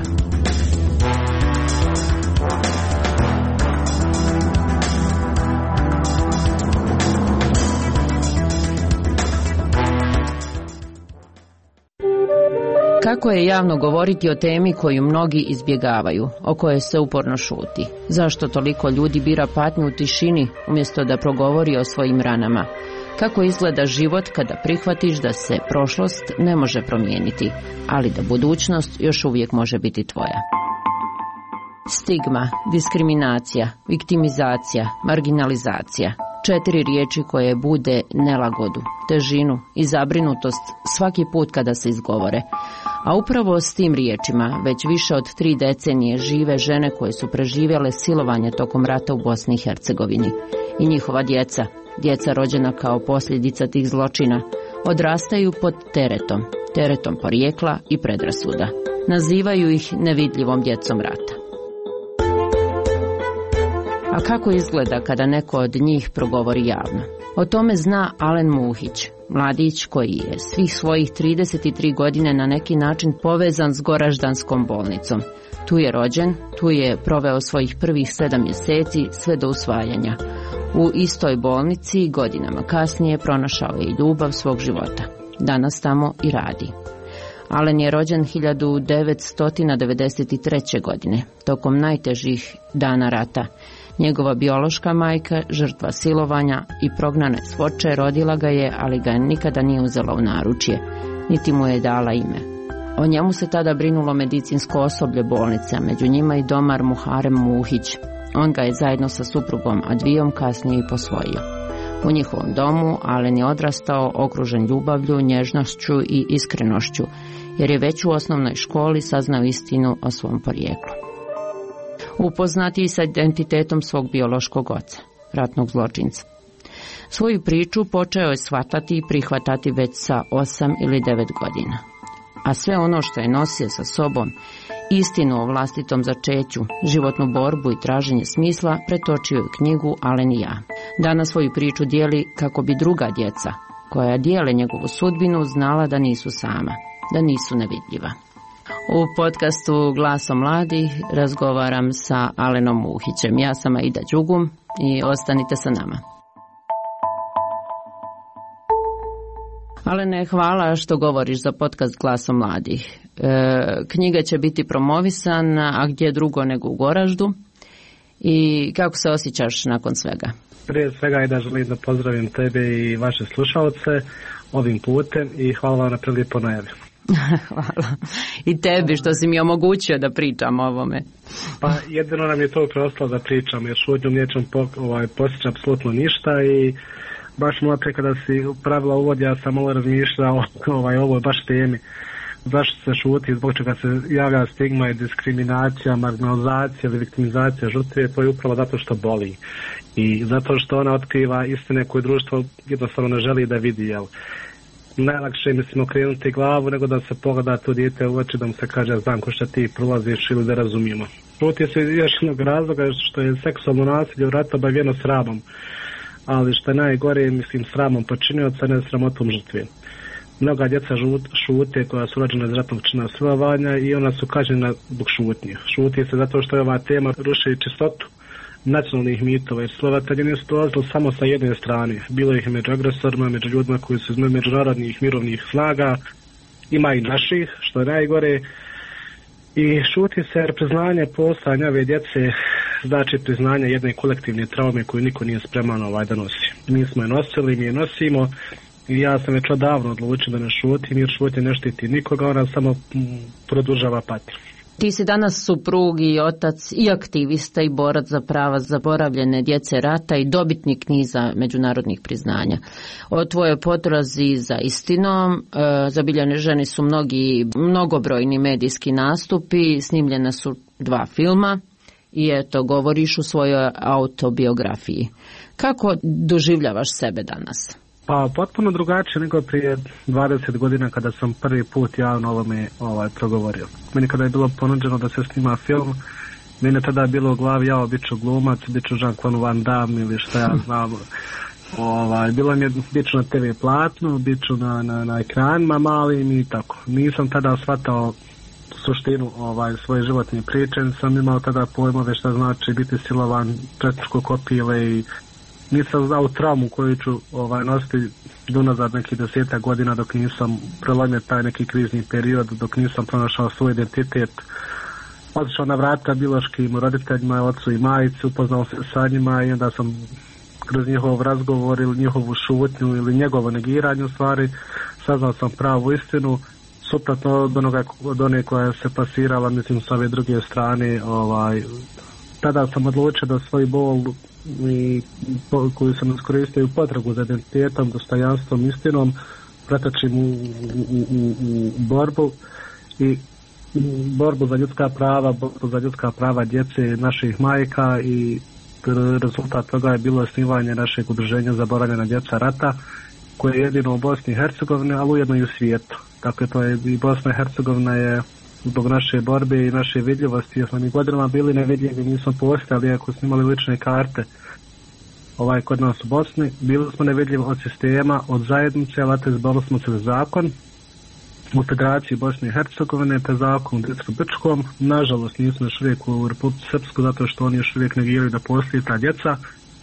Kako je javno govoriti o temi koju mnogi izbjegavaju, o kojoj se uporno šuti? Zašto toliko ljudi bira patnju u tišini umjesto da progovori o svojim ranama? Kako izgleda život kada prihvatiš da se prošlost ne može promijeniti, ali da budućnost još uvijek može biti tvoja? Stigma, diskriminacija, viktimizacija, marginalizacija. Četiri riječi koje bude nelagodu, težinu i zabrinutost svaki put kada se izgovore. A upravo s tim riječima već više od tri decenije žive žene koje su preživjele silovanje tokom rata u Bosni i Hercegovini. I njihova djeca, djeca rođena kao posljedica tih zločina, odrastaju pod teretom, teretom porijekla i predrasuda. Nazivaju ih nevidljivom djecom rata. A kako izgleda kada neko od njih progovori javno? O tome zna Alen Muhić, mladić koji je svih svojih trideset tri godine na neki način povezan s Goraždanskom bolnicom. Tu je rođen, tu je proveo svojih prvih sedam mjeseci sve do usvajanja. U istoj bolnici godinama kasnije pronašao je i ljubav svog života. Danas tamo i radi. Alen je rođen hiljadu devetsto devedeset treće. godine, tokom najtežih dana rata. Njegova biološka majka, žrtva silovanja i prognane s Foče, rodila ga je, ali ga nikada nije uzela u naručje, niti mu je dala ime. O njemu se tada brinulo medicinsko osoblje bolnice, među njima i domar Muharem Muhić. On ga je zajedno sa suprugom Advijom kasnije i posvojio. U njihovom domu Alen je odrastao okružen ljubavlju, nježnošću i iskrenošću, jer je već u osnovnoj školi saznao istinu o svom porijeklu. Upoznati i sa identitetom svog biološkog oca, ratnog zločinca. Svoju priču počeo je shvatati i prihvatati već sa osam ili devet godina. A sve ono što je nosio sa sobom, istinu o vlastitom začeću, životnu borbu i traženje smisla, pretočio je u knjigu Alen i ja. Danas svoju priču dijeli kako bi druga djeca, koja dijele njegovu sudbinu, znala da nisu sama, da nisu nevidljiva. U podcastu Glasom mladih razgovaram sa Alenom Muhićem. Ja sam Aida Đugum i ostanite sa nama. Alene, hvala što govoriš za podcast Glasom mladih. E, knjiga će biti promovisana, a gdje drugo nego u Goraždu. I kako se osjećaš nakon svega? Prije svega je da želim da pozdravim tebe i vaše slušalce ovim putem i hvala vam na prilijepo najavi. Hvala. I tebi što si mi omogućio da pričam o ovome. Pa jedino nam je to preostalo da pričam, jer šutnjom nećem po, ovaj, postići apsolutno ništa i baš malo pre kada si pravila uvod, ja sam malo razmišljao ovaj, ovoj baš temi. Zašto se šuti, zbog čega se javlja stigma i diskriminacija, marginalizacija ili viktimizacija žrtve, to je upravo zato što boli. I zato što ona otkriva istine koje društvo jednostavno ne želi da vidi, jel? Najlakše je, mislim, okrenuti glavu nego da se pogleda to dijete u oči, da mu se kaže znam ko što ti prolaziš ili da razumijemo. Šuti se još jednog razloga što je seksualno nasilje u ratu obavijeno sramom, ali što je najgore, mislim, sramom počinioca, ne sramotom žrtve. Mnoga djeca šute koja su rođena iz ratnog čina silovanja i ona su kažnjena zbog šutnje. Šuti se zato što je ova tema ruši čistotu nacionalnih mitova, jer silovatelji nisu dolazili samo sa jedne strane. Bilo ih među agresorima, među ljudima koji su iz međunarodnih mirovnih snaga, ima i naših, što je najgore. I šuti se jer priznanje postojanja ove djece znači priznanje jedne kolektivne traume koju niko nije spreman ovaj da nosi. Mi smo je nosili, mi je nosimo i ja sam već odavno odlučio da ne šutim, jer šutnja ne štiti nikoga, ona samo produžava patnju. Ti si danas suprug i otac i aktivista i borac za prava zaboravljene djece rata i dobitnik niza međunarodnih priznanja. O tvojoj potrazi za istinom e, zabilježeni su mnogi mnogobrojni medijski nastupi, snimljena su dva filma i eto govoriš u svojoj autobiografiji. Kako doživljavaš sebe danas? Pa potpuno drugačije nego prije dvadeset godina kada sam prvi put javno ovome ovaj, progovorio. Meni kada je bilo ponuđeno da se snima film, meni tada je bilo u glavi ja bit ću glumac, bit ću Jean-Claude Van Damme ili šta ja znam. Ovaj, bilo mi je bit ću na te ve platnu, bit ću na, na, na ekranima malim i tako. Nisam tada shvatao suštinu ovaj, svoje životne priče, sam imao tada pojmove šta znači biti silovan, četničko kopile i nisam znao traumu koju ću ovaj, nositi unazad nekih desetak godina dok nisam prelomio taj neki krizni period, dok nisam pronašao svoj identitet. Otišao na vrata biološkim roditeljima, ocu i majici, upoznao se sa njima i onda sam kroz njihov razgovor ili njihovu šutnju ili njegovo negiranje u stvari saznao sam pravu istinu, suprotno od onoga od one koja se pasirala, mislim, s ove druge strane. Ovaj, tada sam odlučio da svoj bol i koju sam iskoristio u potragu za identitetom, dostojanstvom, istinom pretočim u, u, u, u borbu i borbu za ljudska prava, borbu za ljudska prava djece naših majka i rezultat toga je bilo osnivanje našeg udruženja Zaboravljena djeca rata, koje je jedino u Bosni i Hercegovini, ali ujedno i u svijetu. Dakle, to je i Bosna i Hercegovina je zbog naše borbe i naše vidljivosti, jer smo mi godinama bili nevidljivi, nismo postojali, ako smo imali lične karte ovaj, kod nas u Bosni, bili smo nevidljivi od sistema, od zajednice, ali izborili smo se za zakon u Federaciji Bosne i Hercegovine, te zakon u Dicko-Brčkom. Nažalost, nismo još uvijek u Republici Srpsku, zato što oni još uvijek negiraju da postoji ta djeca,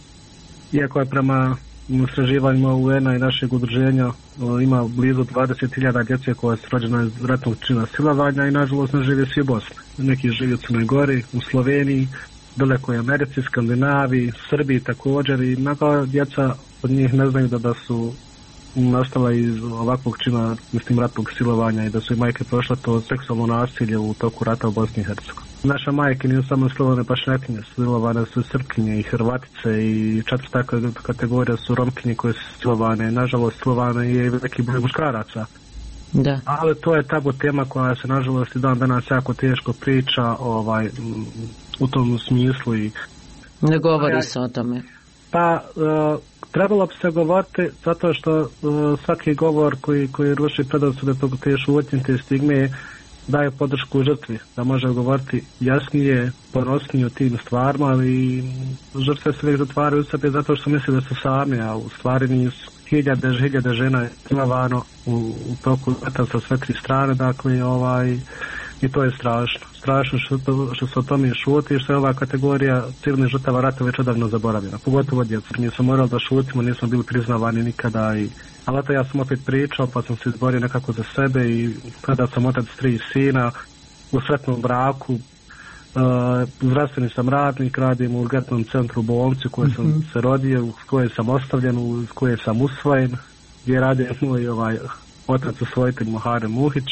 iako je prema istraživanjima U N-a i našeg udruženja ima blizu dvadeset hiljada djece koja su rođena iz ratnog čina silovanja i nažalost ne žive svi u Bosni. Neki žive u Crnoj Gori, u Sloveniji, daleko je Americi, Skandinaviji, Srbiji također i mnogo djeca od njih ne znaju da, da su nastala iz ovakvog čina, mislim, ratnog silovanja i da su i majke prošle to seksualno nasilje u toku rata u Bosni i Hercegovini. Naše majke nisu samo silovane pašnjakinje, silovane su Srpkinje i Hrvatice i četvrta kategorija su Romkinje koje su silovane. Nažalost, silovane je i veliki broj muškaraca. Da. Ali to je tabu tema koja se nažalost i dan danas jako teško priča ovaj, u tom smislu. I ne govori se o tome. Pa uh, trebalo bi se govoriti zato što uh, svaki govor koji, koji ruši predrasude tog te šutnje, te stigme daje podršku žrtvi, da može govoriti jasnije, ponosnije o tim stvarima, ali žrtve se uvijek zatvaraju u sebe zato što misle da su sami, a u stvari nisu. Hiljade, hiljade žena je silovano u, u toku rata sa sve tri strane, dakle, ovaj, i to je strašno. Strašno što, što se o tome šuti i što je ova kategorija civilnih žrtava rata već odavno zaboravljena, pogotovo djeca. Mi smo morali da šutimo, nismo bili priznavani nikada, i, ali to ja sam opet pričao, pa sam se izborio nekako za sebe i kada sam otac tri sina u sretnom braku. Uh, zdravstveni sam radnik, radim u urgentnom centru u bolnici u kojoj sam mm-hmm. se rodio, u kojoj sam ostavljen, u kojoj sam usvojen, gdje radi moj ovaj, otac usvojitelj Muharem Muhić.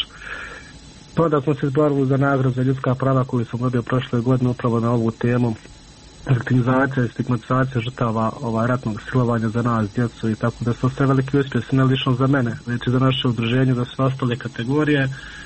To da smo se izborili za nagradu za ljudska prava koju sam dobio prošle godine upravo na ovu temu, viktimizacija i stigmatizacija žrtava ovaj, ratnog silovanja za nas, djecu, i tako da su sve veliki uspjesi, ne lično za mene, već i za naše udruženje, za sve ostale kategorije,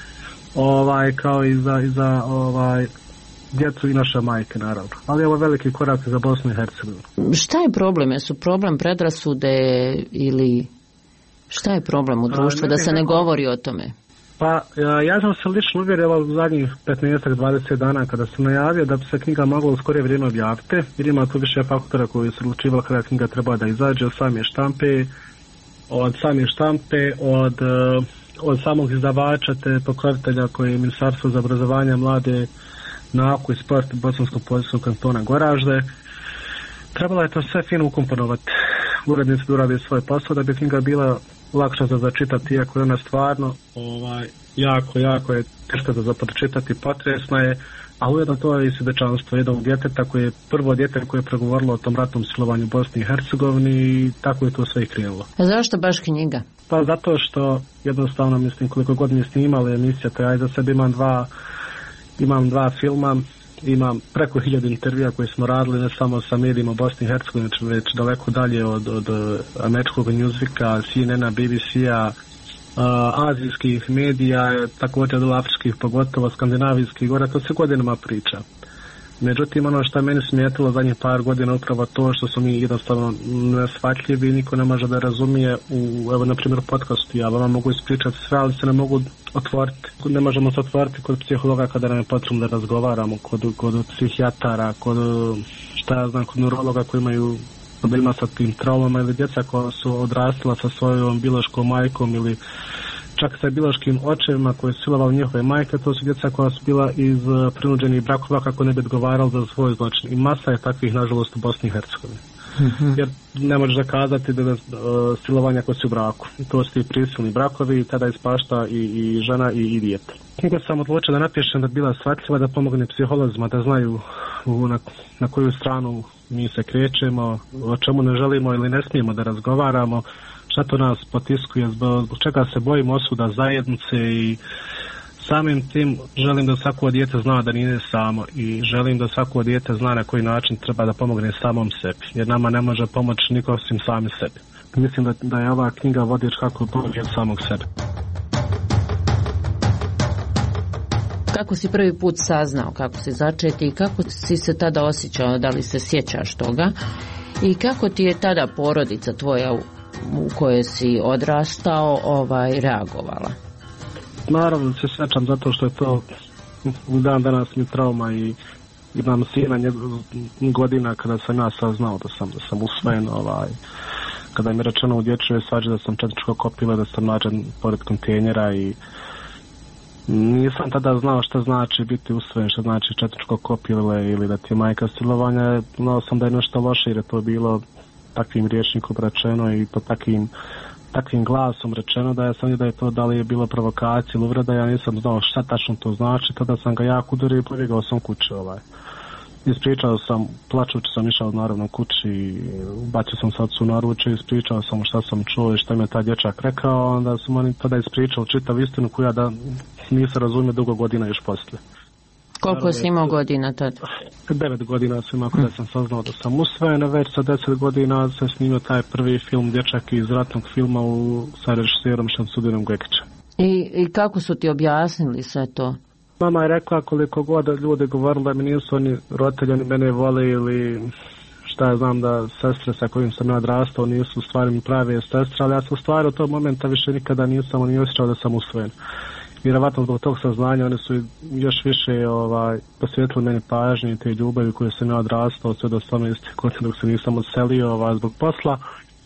ovaj, kao i za, i za ovaj, djecu i naše majke, naravno. Ali ovo je veliki korak za Bosnu i Hercegovinu. Šta je problem? Jesu problem predrasude ili šta je problem u društvu, da se ne govori o tome? Pa ja sam se lično uvjerio u zadnjih petnaest do dvadeset dana kada sam najavio da bi se knjiga mogla u skorije vrijeme objaviti, jer ima tu više faktora koji su odlučivali kada knjiga treba da izađe, od same štampe, od same štampe, od, od samog izdavača te pokrovitelja koji je Ministarstvo za obrazovanje, mlade, nauku i sport Bosanskog policijskog kantona Goražde. Trebalo je to sve fino ukomponovati. Urednici bi uradili svoj posao da bi knjiga bila lakša za začitati, iako je ona stvarno ovaj, jako, jako je teška za pročitati, potresna je, a ujedno to je i svjedočanstvo jednog djeteta koje je prvo dijete koje je pregovorilo o tom ratnom silovanju u Bosni i Hercegovini i tako je to sve i krenulo. A zašto baš knjiga? Pa zato što jednostavno mislim koliko god mi snimali emisija, to ja za sebe imam dva, imam dva filma, imam preko hiljadu intervjua koje smo radili ne samo sa medijima Bosni i Hercegovine, već daleko dalje od, od američkog Newsweeka, C N N-a, B B C-a, Uh, azijskih medija, također od afričkih, pogotovo skandinavijskih gore, to se godinama priča. Međutim, ono što je meni smetilo zadnjih par godina upravo to što su mi jednostavno neshvatljivi, niko ne može da razumije u, evo, na primjer, podcastu. Ja vama mogu ispričati sve, ali se ne mogu otvoriti. Ne možemo se otvoriti kod psihologa kada nam je potrebno da razgovaramo, kod, kod psihijatara, kod, šta ja znam, kod neurologa koji imaju problema sa tim traumama ili djeca koja su odrastila sa svojom biološkom majkom ili čak sa biološkim očevima koji su silovali njihove majke, to su djeca koja su bila iz prinuđenih brakova kako ne bi odgovarali za svoj zločin. I masa je takvih, nažalost, u Bosni i Hercegovini. Mm-hmm. Jer ne možeš zakazati da je uh, silovanja koji su u braku. To su i prisilni brakovi i tada ispašta i, i žena i, i dijete. Knjigu sam odlučio da napišem da bila shvatljiva, da pomogne psiholozima da znaju u, na, na koju stranu mi se krećemo, o čemu ne želimo ili ne smijemo da razgovaramo, šta to nas potiskuje, zbog, zbog čega se bojimo osuda zajednice i samim tim želim da svako dijete zna da nije samo i želim da svako dijete zna na koji način treba da pomogne samom sebi, jer nama ne može pomoći niko osim sami sebi. Mislim da, da je ova knjiga vodič kako pomoći od samog sebe. Kako si prvi put saznao kako si začeti i kako si se tada osjećao, da li se sjećaš toga i kako ti je tada porodica tvoja u, u kojoj si odrastao ovaj, reagovala? Naravno se sjećam zato što je to u dan danas mi trauma i imam sina godina kada sam ja saznao da sam, da sam usvojen, ovaj, kada mi je rečeno u dječjoj svađi da sam četničko kopila, da sam nađen pored kontejnera i nisam tada znao šta znači biti usvojen, šta znači četničko kopile ili da ti je majka silovanja. Znao sam da je nešto loše jer je to bilo takvim rječnikom rečeno i to takvim, takvim glasom rečeno da ja sam da je to da li je bilo provokacija ili uvreda, ja nisam znao šta tačno to znači, tada sam ga jako udario i pobjegao sam kući. Ovaj. Ispričao sam, plačući sam išao naravno kući i bacio sam se ocu na ruče, ispričao sam šta sam čuo i šta mi je taj dječak rekao, onda sam oni tada ispričao čitav istinu koju ja da nisam razumio dugo godina još poslije. Koliko si imao godina tada? Devet godina sam imao kada sam saznao da sam usvojen, već sa deset godina sam snimio taj prvi film Dječak iz ratnog filma u, sa režiserom Šamsudinom Gekićem. I, I kako su ti objasnili sve to? Mama je rekla koliko god ljudi govorili da mi nisu oni roditelji, oni mene vole ili šta ja znam da sestre sa kojim sam ja odrastao nisu stvari mi prave sestre, ali ja sam stvari od tog momenta više nikada nisam ni osjećao da sam usvojen. Vjerovatno zbog tog saznanja oni su još više ovaj, posvjetili meni pažnje i te ljubavi koje sam ja odrastao sve do osamnaeste godine dok se nisam odselio ovaj, zbog posla.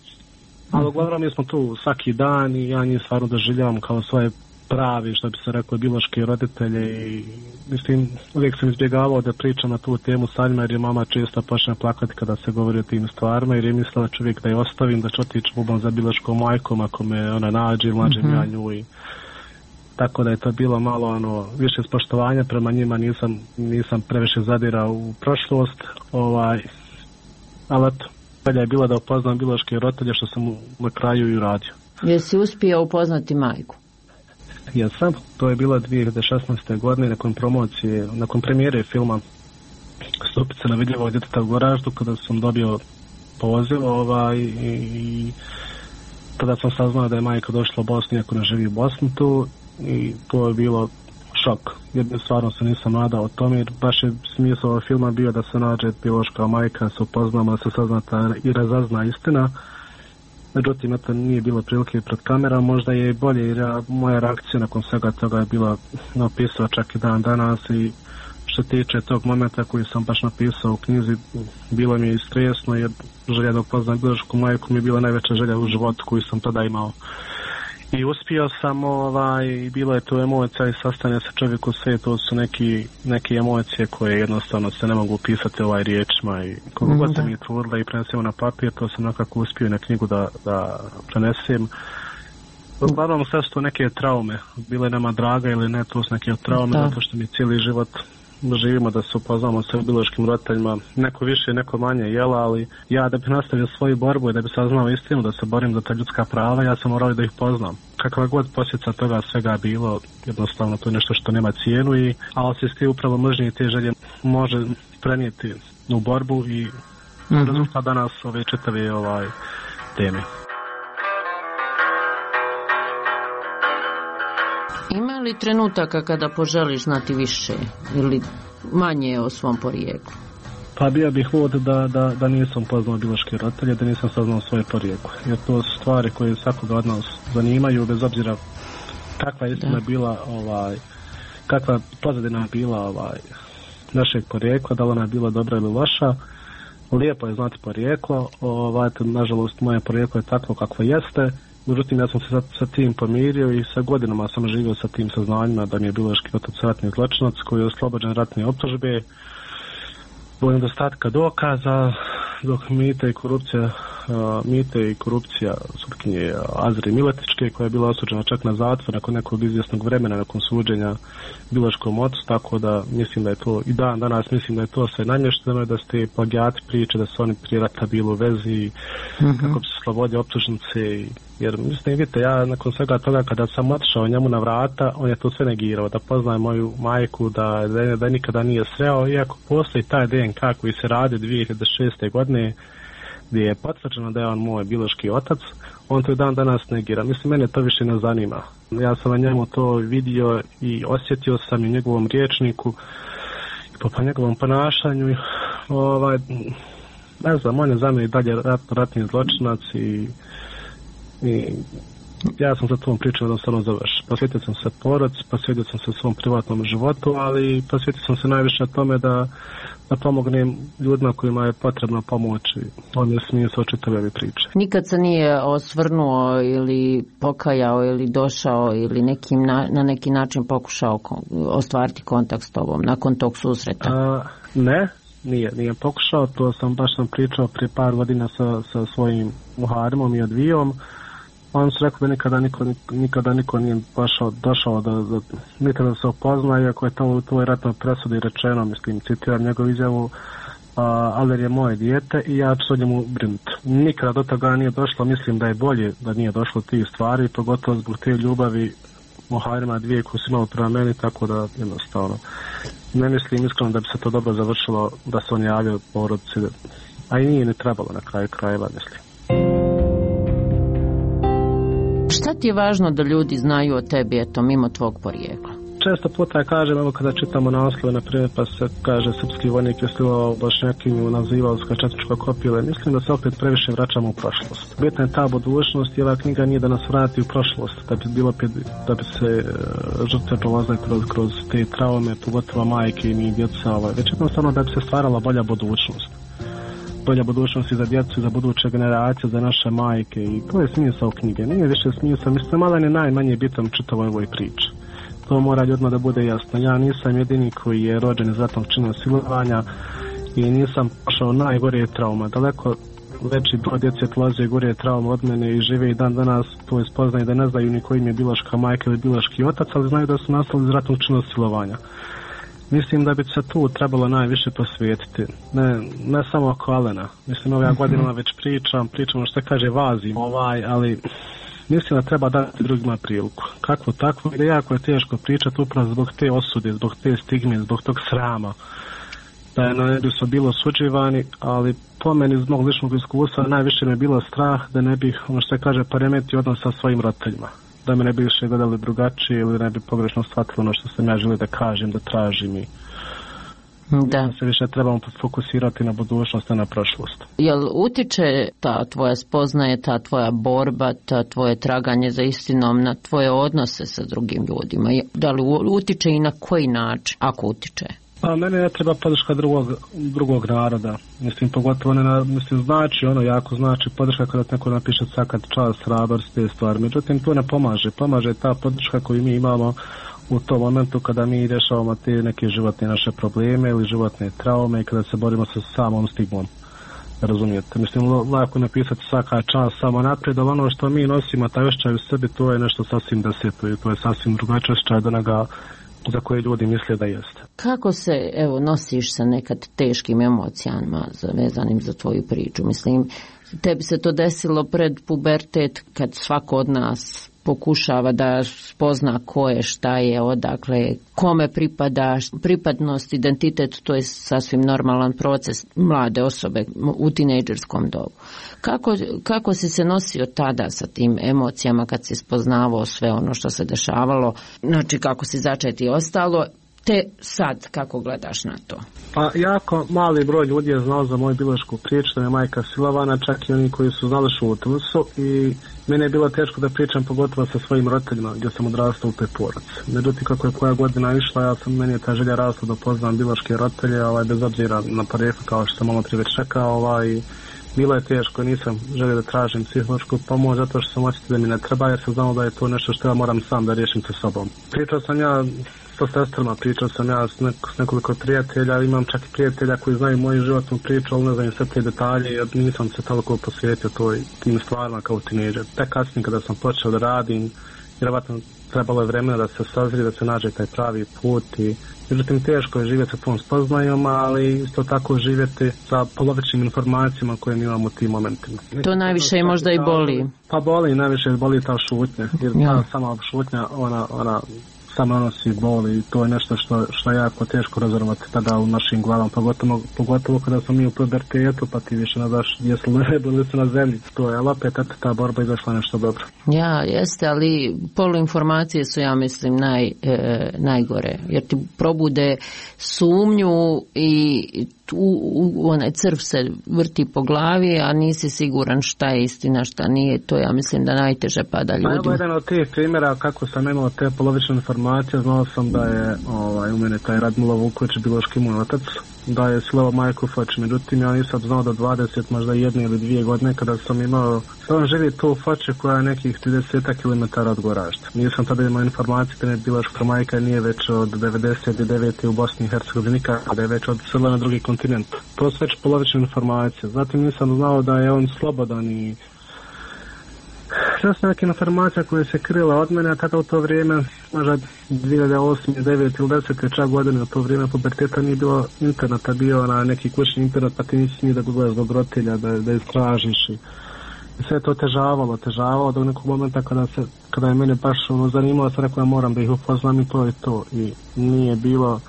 Ali uglavnom mi smo tu svaki dan i ja njih stvarno doživljavam kao svoje pravi, što bi se rekao, biološki roditelje i mislim, uvijek sam izbjegavao da pričam na tu temu sa njima jer je mama često počne plakati kada se govori o tim stvarima jer je mislila čovjek da je ostavim, da ću otići bubam za biološkom majkom ako me ona nađe, mlađem mm-hmm. ja nju i tako da je to bilo malo ono, više spoštovanja prema njima, nisam, nisam previše zadirao u prošlost, ovaj, ali eto, velja je bilo da upoznam biološke roditelje što sam na kraju i uradio. Jesi uspio upoznati majku? Jesam, to je bilo dvije hiljade šesnaeste. godine nakon promocije, nakon premijere filma Stupice na vidljivog djeteta u Goraždu, kada sam dobio poziv ovaj, i, i tada sam saznao da je majka došla u Bosnu iako ne živi u Bosni tu i to je bilo šok, jer stvarno se nisam nadao o tome jer baš je smisao ovog filma bio da se nađe biološka majka, se upoznamo, da se saznata i razazna istina. Međutim, to nije bilo prilike pred kamerom, možda je bolje jer ja, moja reakcija nakon svega toga je bila napisao čak i dan danas i što tiče tog momenta koji sam baš napisao u knjizi, bilo mi je i stresno jer želja da upoznam biološku majku mi je bila najveća želja u životu koju sam tada imao. I uspio sam, ovaj, bilo je to emocija i sastanja sa čovjeku sve, to su neki, neke emocije koje jednostavno se ne mogu upisati ovaj riječima i koliko god sam ih trudila i prenesemo na papir, to sam nekako uspio na knjigu da, da prenesem. Uglavnom sve su to neke traume, bile nama draga ili ne, to su neke traume, da. Zato što mi cijeli život živimo, da se upoznamo sa biološkim roditeljima, neko više, neko manje jela, ali ja da bih nastavio svoju borbu i da bih saznao istinu, da se borim za ta ljudska prava, ja sam morao da ih poznam. Kakva god posljedica toga svega bilo, jednostavno to je nešto što nema cijenu, i ali se ti upravo mržnje i te želje može prenijeti u borbu i mm-hmm. rezultat danas ove čitave ovaj, teme. Ima li trenutaka kada poželiš znati više ili manje o svom porijeklu? Pa bio bih vod da, da, da nisam poznao biološke roditelje, da nisam saznao svoje porijeklo. Jer to su stvari koje svakoga od nas zanimaju, bez obzira kakva istina bila, ovaj, kakva pozadina bila ovaj, našeg porijekla, da li ona je bila dobra ili loša. Lijepo je znati porijeklo, ovaj, nažalost moje porijeklo je takvo kakvo jeste. Međutim, ja sam se sa, sa tim pomirio i sa godinama sam živio sa tim saznanjima da mi je biološki otac ratni zločinac koji je oslobođen ratne optužbe zbog nedostatka dokaza, dok mite i korupcija, uh, mite i korupcija sutkinje Azri Miletičke, koja je bila osuđena čak na zatvor nakon nekog izvjesnog vremena nakon suđenja biološkom ocu, tako da mislim da je to i dan danas mislim da je to sve namješteno, da ste plagijati priče da su oni prije rata bili u vezi, mm-hmm. kako bi se slobodio optužnice, jer mislim, vidite, ja nakon svega toga kada sam otišao njemu na vrata, on je to sve negirao, da poznaje moju majku, da, da, da nikada nije sreo, iako postoji taj D N K koji se radi dvije hiljade šeste. godine, gdje je potvrđeno da je on moj biološki otac, on to i dan danas negira. Mislim, mene to više ne zanima. Ja sam na njemu to vidio i osjetio sam i njegovom riječniku i po, po njegovom ponašanju. Ovaj, ne znam, on je za mene i dalje rat, ratni zločinac i, i ja sam za tom pričom jednostavno završio. Posvetio sam se porodici, posvetio sam se svom privatnom životu, ali posvetio sam se najviše tome da, da pomognem ljudima kojima je potrebno pomoći. On je smisao čitave ove priče. Nikad se nije osvrnuo ili pokajao ili došao ili nekim na, na neki način pokušao ostvariti kontakt s tobom nakon tog susreta? A, ne, nije, nije pokušao. To sam baš sam pričao prije par godina sa, sa svojim Muharimom i Advijom. On su rekao da nikada niko, nikada niko nije došao, došao da, da nikada se upozna, iako je to u tvojoj ratnoj presudi rečeno, mislim, citiram njegovu izjavu, Aler je moje dijete i ja ću o njemu brinuti. Nikada do toga nije došlo, mislim da je bolje da nije došlo tih stvari, pogotovo zbog te ljubavi Muharima dvije koje su imali prema meni, tako da jednostavno ne mislim iskreno da bi se to dobro završilo da se on javio porodici, a i nije ni trebalo na kraju krajeva, mislim. Šta ti je važno da ljudi znaju o tebi, eto, mimo tvog porijekla? Često puta kažem, evo kada čitamo naslove, na primjer, pa se kaže srpski vojnik je stilao Bošnjakinju, nazivao se četničko kopile. Mislim da se opet previše vraćamo u prošlost. Bitna je ta budućnost i ova knjiga nije da nas vrati u prošlost, da bi, bilo, da bi se žrtve prolazile kroz, kroz te traume, pogotovo majke i mi djeca, već jednostavno da bi se stvarala bolja budućnost. Bolja budućnost i za djecu i za buduće generacije, za naše majke, i to je smisao knjige. Nije više smisao, mislim, malo je najmanje bitan čitavoj ovoj priči. To mora ljudima da bude jasno. Ja nisam jedini koji je rođen iz ratnog čina silovanja i nisam pošao najgore trauma. Daleko veći broj djece prolaze gore trauma od mene i žive i dan danas to je spoznaje da ne znaju ni koji im je biološka majka ili biološki otac, ali znaju da su nastali iz ratnog čina silovanja. Mislim da bi se tu trebalo najviše posvetiti. Ne, ne samo oko Alena. Mislim, ove godinama već pričam, pričam što kaže vazim, ovaj, ali mislim da treba dati drugima priliku. Kakvo takvo, da jako je teško pričati upravo zbog te osude, zbog te stigme, zbog tog srama. Da je ne bi su bilo suđivani, ali po meni zbog ličnog iskustva najviše mi je bilo strah da ne bih, ono što kaže, poremetio odnos sa svojim roditeljima. Da me ne bi više gledali drugačije ili ne bi pogrešno shvatili ono što sam ja želio da kažem, da tražim i da se više trebamo fokusirati na budućnost, a na prošlost. Jel utiče ta tvoja spoznaje, ta tvoja borba, ta tvoje traganje za istinom na tvoje odnose sa drugim ljudima? Da li utiče i na koji način, ako utiče? Pa mene ne treba podrška drugog, drugog naroda. Mislim, pogotovo ne na, mislim, znači, ono jako znači podrška kada neko napiše svakad čast, hrabrost, te stvari. Međutim, to ne pomaže. Pomaže ta podrška koju mi imamo u tom momentu kada mi rješavamo te neke životne naše probleme ili životne traume i kada se borimo sa samom stigmom. Razumijete? Mislim, lako napisati svaka čast samo naprijed, ali ono što mi nosimo, taj osjećaj u sebi, to je nešto sasvim deseto i to je sasvim drugačije osjećaj od onoga za koje ljudi misle da jeste. Kako se, evo, nosiš sa nekad teškim emocijama vezanim za tvoju priču? Mislim, tebi se to desilo pred pubertet, kad svako od nas pokušava da spozna ko je, šta je, odakle, kome pripada, pripadnost, identitet, to je sasvim normalan proces mlade osobe u tinejdžerskom dobu. Kako, kako si se nosio tada sa tim emocijama kad si spoznavao sve ono što se dešavalo, znači kako si začet i ostalo, te sad kako gledaš na to? Pa jako mali broj ljudi je znao za moju biološku priču, da je majka silovana, čak i oni koji su znali šutili su, i mene je bilo teško da pričam, pogotovo sa svojim roditeljima gdje sam odrastao u toj porodici. Međutim, kako je koja godina išla, ja sam, meni je ta želja rasla da poznam biološke roditelje, ovaj, bez obzira na porijeklo, kao što sam malo prije već rekao, ovaj, bilo je teško, nisam želio da tražim psihološku pomoć zato što sam osjetio da mi ne treba, jer sam znao da je to nešto što ja moram sam da riješim sa sobom. Pričao sam ja sa sestrama, pričao sam ja s, neko, s nekoliko prijatelja, imam čak i prijatelja koji znaju moju životnu priču, ali ne znaju sve te detalje, jer nisam se toliko posvetio toj, tim stvarima kao tinejdžer. Tek kasnije kada sam počeo da radim, vjerovatno trebalo je vremena da se sazri, da se nađe taj pravi put, i međutim teško je živjeti sa tom spoznajom, ali isto tako živjeti sa polovičnim informacijama koje mi imamo u tim momentima. To najviše i možda i boli. Pa boli, najviše boli ta šutnja, jer ja. ta sama šutnja, ona, ona samo nosi boli, i to je nešto što, što je jako teško razorvati tada u našim glavama, pogotovo, pogotovo kada smo mi u pubertetu, pa ti više ne daš jesu na nebu ili su na zemlji. To je, ali opet eto, ta borba izašla nešto dobro. Ja, jeste, ali poluinformacije su, ja mislim, naj, e, najgore, jer ti probude sumnju i u, u onaj crv se vrti po glavi, a nisi siguran šta je istina, šta nije. To ja mislim da najteže pada ljudima. Pa evo jedan od tih primjera kako sam imao te polovične informacije, znao sam da je ovaj, u mene taj Radmilo Vuković biološki moj otac, da je silovao majku Foč, međutim ja nisam znao do dvadeset, možda jedne ili dvije godine kada sam imao, on živi tu u Foči koja je nekih trideset kilometara od Goražda. Nisam tada imao informacije da je biološka majka nije već od devedeset devete u Bosni i Hercegovini, kada je već odselila na drugi kontinent. To su već polovične informacije. Zatim nisam znao da je on slobodan i sve su neke informacije koje se krila od mene, a tada u to vrijeme, možda dvije hiljade osme, devete ili desete čak godine, u to vrijeme puberteta nije bilo interneta, bio na neki kućni internet, pa ti nisi smio da gledaš zbog roditelja, da, da istražiš, i sve je to težavalo, težavalo do nekog momenta kada se, kada je mene baš ono, zanimalo, sam rekao da moram da ih upoznam, i to je to, i nije bilo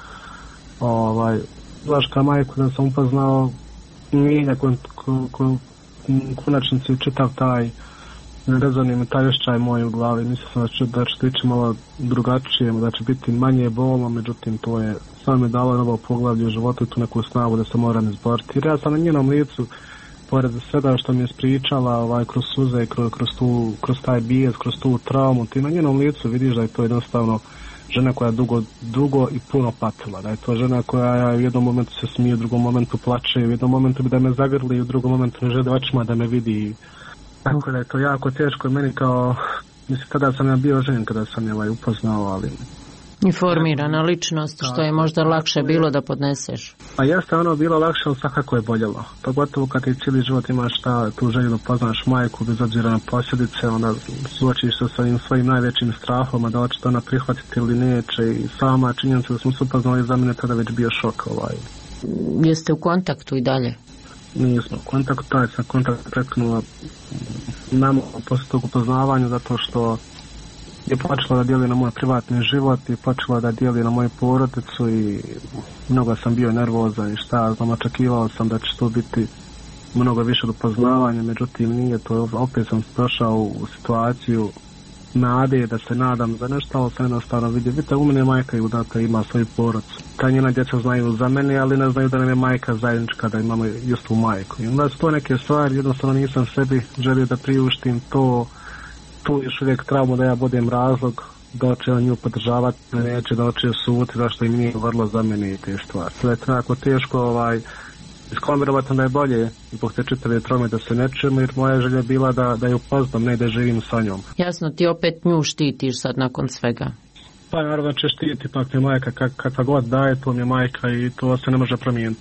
ovaj, biološka majka da sam upoznao, nije kon, kon, kon, konačnici čitav taj rezonio mi taj osjećaj moj u glavi, mislim da će, da će ići malo drugačije, da će biti manje bolno, međutim to je samo mi dalo novo poglavlje u životu i tu neku snagu da se moram izboriti. Jer ja sam na njenom licu, pored svega što mi je spričala, ovaj, kroz suze, kroz, kroz, tu, kroz taj bijes, kroz tu traumu, ti na njenom licu vidiš da je to jednostavno žena koja je dugo, dugo i puno patila, da je to žena koja u jednom momentu se smije, u drugom momentu plače, u jednom momentu bi da me zagrli, u drugom momentu ne žele očima da me vidi. Tako da je to jako teško i meni kao, mislim, tada sam ja bio ženjen kada sam je ovaj upoznao, ali... Informirana ličnost, što je možda lakše bilo da podneseš. A jeste ono bilo lakše, ali svakako je boljelo. Pogotovo kad ti cijeli život imaš ta, tu želju da poznaš majku, bez obzira na posljedice, onda suočiš se sa svojim najvećim strahom, da hoće to ona prihvatiti ili neće, i sama činjenica da smo se upoznali, za mene tada već bio šok. Ovaj. Jeste u kontaktu i dalje? Nismo u kontaktu, taj sam kontakt prekinula nam posle tog upoznavanja, zato što je počela da dijeli na moj privatni život i počela da dijeli na moju porodicu, i mnogo sam bio nervozan i šta znam, očekivao sam da će to biti mnogo više od upoznavanja, međutim nije to, opet sam došao u situaciju nade da se nadam za nešto, ali se jednostavno vidi. Vidite, u mene majka je udata, ima svoju porodicu. Ta njena djeca znaju za mene, ali ne znaju da nam je majka zajednička, da imamo istu majku. I onda su to neke stvari, jednostavno nisam sebi želio da priuštim to, tu još uvijek traumu da ja budem razlog da će nju podržavati, neće da će suti, zašto im nije vrlo za mene i te stvari. Sve je tako teško, ovaj, iskreno vjerovatno da je bolje zbog te čitave traume da se ne čujemo, jer moja želja bila da, da je upoznam, ne da živim sa njom. Jasno, ti opet nju štitiš sad nakon svega. Pa naravno će štiti, pak mi majka kak, kakva god daje, to mi je majka i to se ne može promijeniti.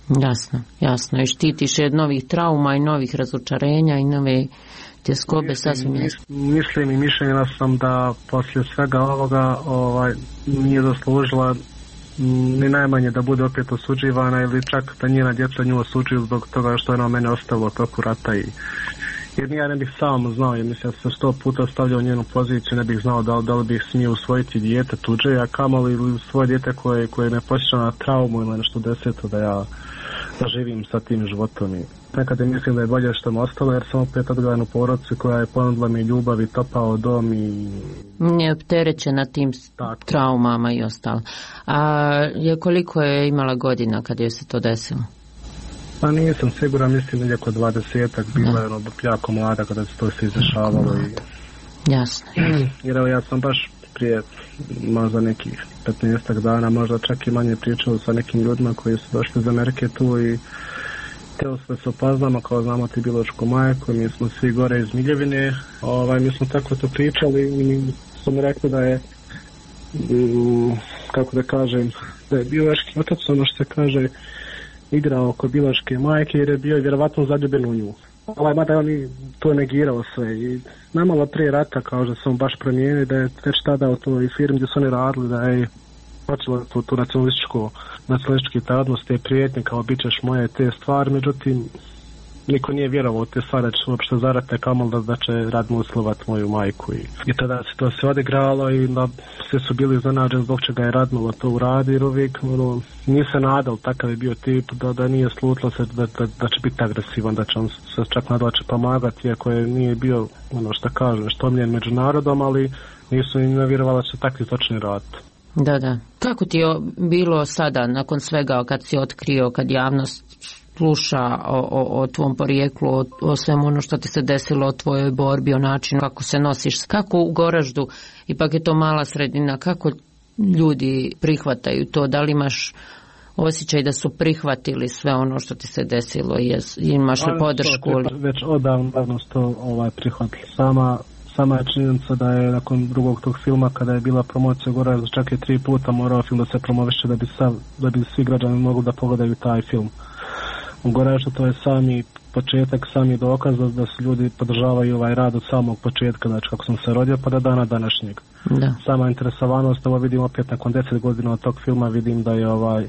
Jasno, jasno. I štitiš je od novih trauma i novih razočarenja i nove tjeskobe, sasvim jasno. Mislim i mišljenja sam da poslije svega ovoga ovaj, nije zaslužila ni najmanje da bude opet osuđivana ili čak da njena djeca nju osuđuju zbog toga što je ona mene ostavila toku rata i jer ja ne bih sam znao, jer mislim da se sto puta stavljao u njenu poziciju, ne bih znao da, da li bih smio usvojiti dijete tuđe, a kamoli ili svoje dijete koje, koje me posjeća na traumu ili nešto deseto da ja da živim sa tim životom. I nekada mislim da je bolje što me ostalo jer sam opet odgajan u porodici koja je ponudila mi ljubav i topao dom i... Nije opterećena tim tako. Traumama i ostalo. A je koliko je imala godina kad je se to desilo? Pa nisam siguran, mislim da je oko dvadesetak, bila je ono jako mlada kada se to se izdešavalo. I... Jasno. Jer evo ja sam baš prije možda nekih petnaestak dana, možda čak i manje pričao sa nekim ljudima koji su došli iz Amerike tu i teo sve se upoznamo, kao znamo ti biološku majku, mi smo svi gore iz Miljevine, ovaj, mi smo tako to pričali i mi su mi rekli da je, mm, kako da kažem, da je biološki otac, ono što se kaže, igrao oko biološke majke jer je bio vjerovatno zaljubljen u nju. Ovaj, mada on i to negirao sve i namalo prije rata kao da sam baš promijenio da je već tada u toj firmi gdje su oni radili da je počelo tu, tu nacionalističku nacionalistički tadnost, te prijetnje kao bit ćeš moje te stvari, međutim niko nije vjerovao u te stvari da će uopšte zarate kamol da, da će Radmil slovat moju majku i, i tada se to sve odigralo i da svi su bili iznenađeni zbog čega je Radmil to uradi jer uvijek ono, nije se nadal, takav je bio tip da, da nije slutilo se da, da, da će biti agresivan, da će on se čak nadal će pomagati iako je nije bio ono što kaže štomljen među narodom, ali nisu im vjerovali da će takvi točni raditi. Da, da. Kako ti je bilo sada nakon svega kad si otkrio, kad javnost sluša o, o, o tvom porijeklu, o, o svemu ono što ti se desilo, o tvojoj borbi, o načinu kako se nosiš, kako u Goraždu, ipak je to mala sredina, kako ljudi prihvataju to, da li imaš osjećaj da su prihvatili sve ono što ti se desilo, jes, imaš li podršku? Već, već odavno to ovaj, prihvatili. Sama Sama je činjenica da je nakon drugog tog filma, kada je bila promocija Goražda, čak je tri puta morao film da se promoviše da bi, sav, da bi svi građani mogli da pogledaju taj film. U Goraždu to je sami početak, sami dokaz da, da se ljudi podržavaju ovaj rad od samog početka, znači kako sam se rodio pa do dana današnjeg. Da. Sama interesovanost, ovo vidim opet nakon deset godina od tog filma, vidim da je ovaj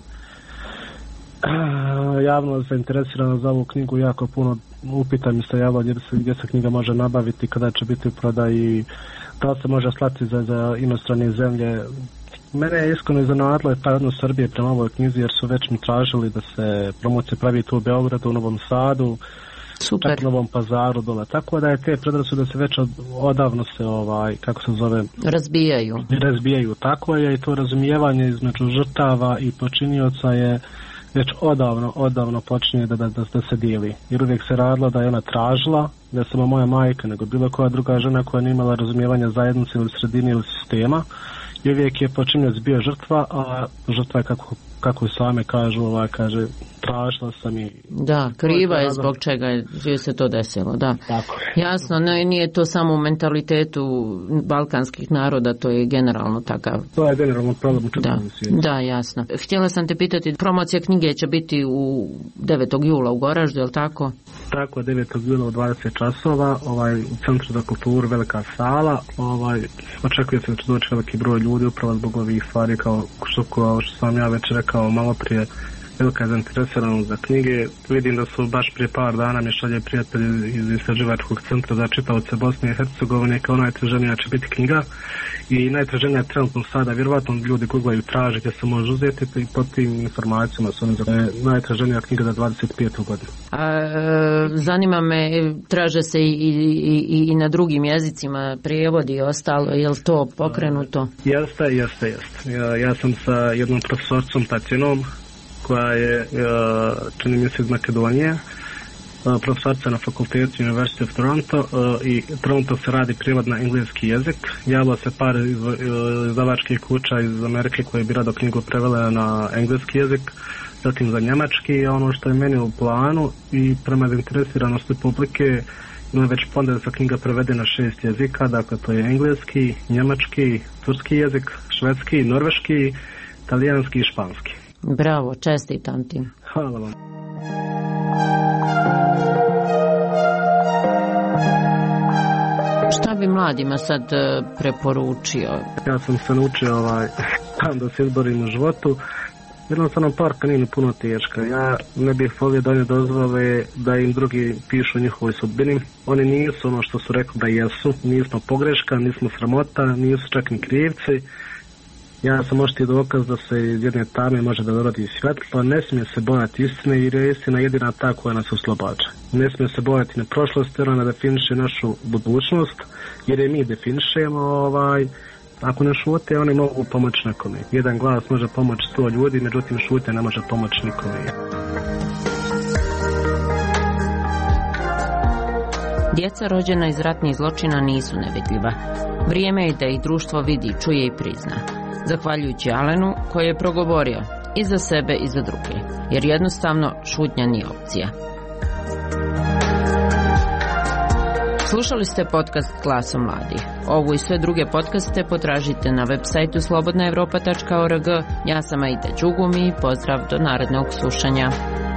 javno zainteresirano za ovu knjigu, jako puno upita mi se javilo gdje se, gdje se knjiga može nabaviti, kada će biti u prodaji, da li se može slati za, za inostrane zemlje. Mene je iskreno iznenadilo je taj odnos Srbije prema ovoj knjizi jer su već mi tražili da se promocija pravi tu u Beogradu, u Novom Sadu, super, čak u Novom Pazaru dole. Tako da je te predrasude se već od, odavno se ovaj, kako se zove, razbijaju. Razbijaju, tako je i to razumijevanje između žrtava i počinioca je već odavno, odavno počinje da, da, da, da se dijeli. Jer uvijek se radilo da je ona tražila, ne samo moja majka, nego bilo koja druga žena koja nije imala razumijevanja zajednice ili sredine ili sistema. I uvijek je počinioc bio žrtva, a žrtva je kako, kako same kažu, ovaj, kaže, tražila sam i... Da, kriva je zbog čega je se to desilo, da. Tako. Jasno, ne, nije to samo u mentalitetu balkanskih naroda, to je generalno takav. To je generalno problem u čitavom svijetu. Da, jasno. Htjela sam te pitati, promocija knjige će biti u devetog jula u Goraždu, je li tako? Tako, devetog jula u dvadeset časova, ovaj, u Centru za kulturu, velika sala, ovaj, očekuje se da će doći veliki broj ljudi upravo zbog ovih stvari kao što, kao što sam ja već rekao malo prije, velika je zainteresirana za knjige. Vidim da su baš prije par dana mi šalje prijatelji iz istraživačkog centra za čitaoce Bosne i Hercegovine kao najtraženija će biti knjiga i najtraženija je trenutno sada, vjerovatno ljudi googlaju traže gdje se može uzeti i pod tim informacijama su oni za najtraženija knjiga za dvadeset petu godinu. A, e, zanima me, traže se i, i, i, i na drugim jezicima prijevodi i ostalo, je li to pokrenuto? Jeste, jeste, jeste. Ja, ja sam sa jednom profesorcom Tatjanom koja je, čini mi se iz Makedonije, profesorca na fakultetu University of Toronto i Toronto se radi prijevod na engleski jezik. Javilo se par izdavačkih kuća iz Amerike koje bi rado knjigu prevele na engleski jezik, zatim za njemački. Ono što je meni u planu i prema zainteresiranosti publike ima već ponda da se knjiga prevede na šest jezika, dakle to je engleski, njemački, turski jezik, švedski, norveški, talijanski i španski. Bravo, čestitam ti. Hvala vam. bi mladima sad preporučio? Ja sam se naučio ovaj, da se izborim u životu. Jednostavno parka nije puno teška. Ja ne bih volio da oni dozvole da im drugi pišu o njihovoj sudbini. Oni nisu ono što su rekli da jesu. Nismo pogreška, nismo sramota, nisu čak ni krivci. Ja sam ošti dokaz da se iz jedne tame može da dorodi svjetlo. Ne smije se bojati istine jer je istina jedina ta koja nas oslobađa. Ne smije se bojati na prošlost jer ona definiše našu budućnost jer je mi definišemo ovaj... Ako ne šute, oni mogu pomoći nekome. Jedan glas može pomoći sto ljudi, međutim šute ne može pomoći nikome. Djeca rođena iz ratnih zločina nisu nevidljiva. Vrijeme je da ih društvo vidi, čuje i prizna. Zahvaljujući Alenu koji je progovorio i za sebe i za druge, jer jednostavno šutnja nije opcija. Slušali ste podcast Glasom mladih. Ovu i sve druge podcaste potražite na web sajtu slobodna evropa tačka org. Ja sam Aida Đugumi i pozdrav do narednog slušanja.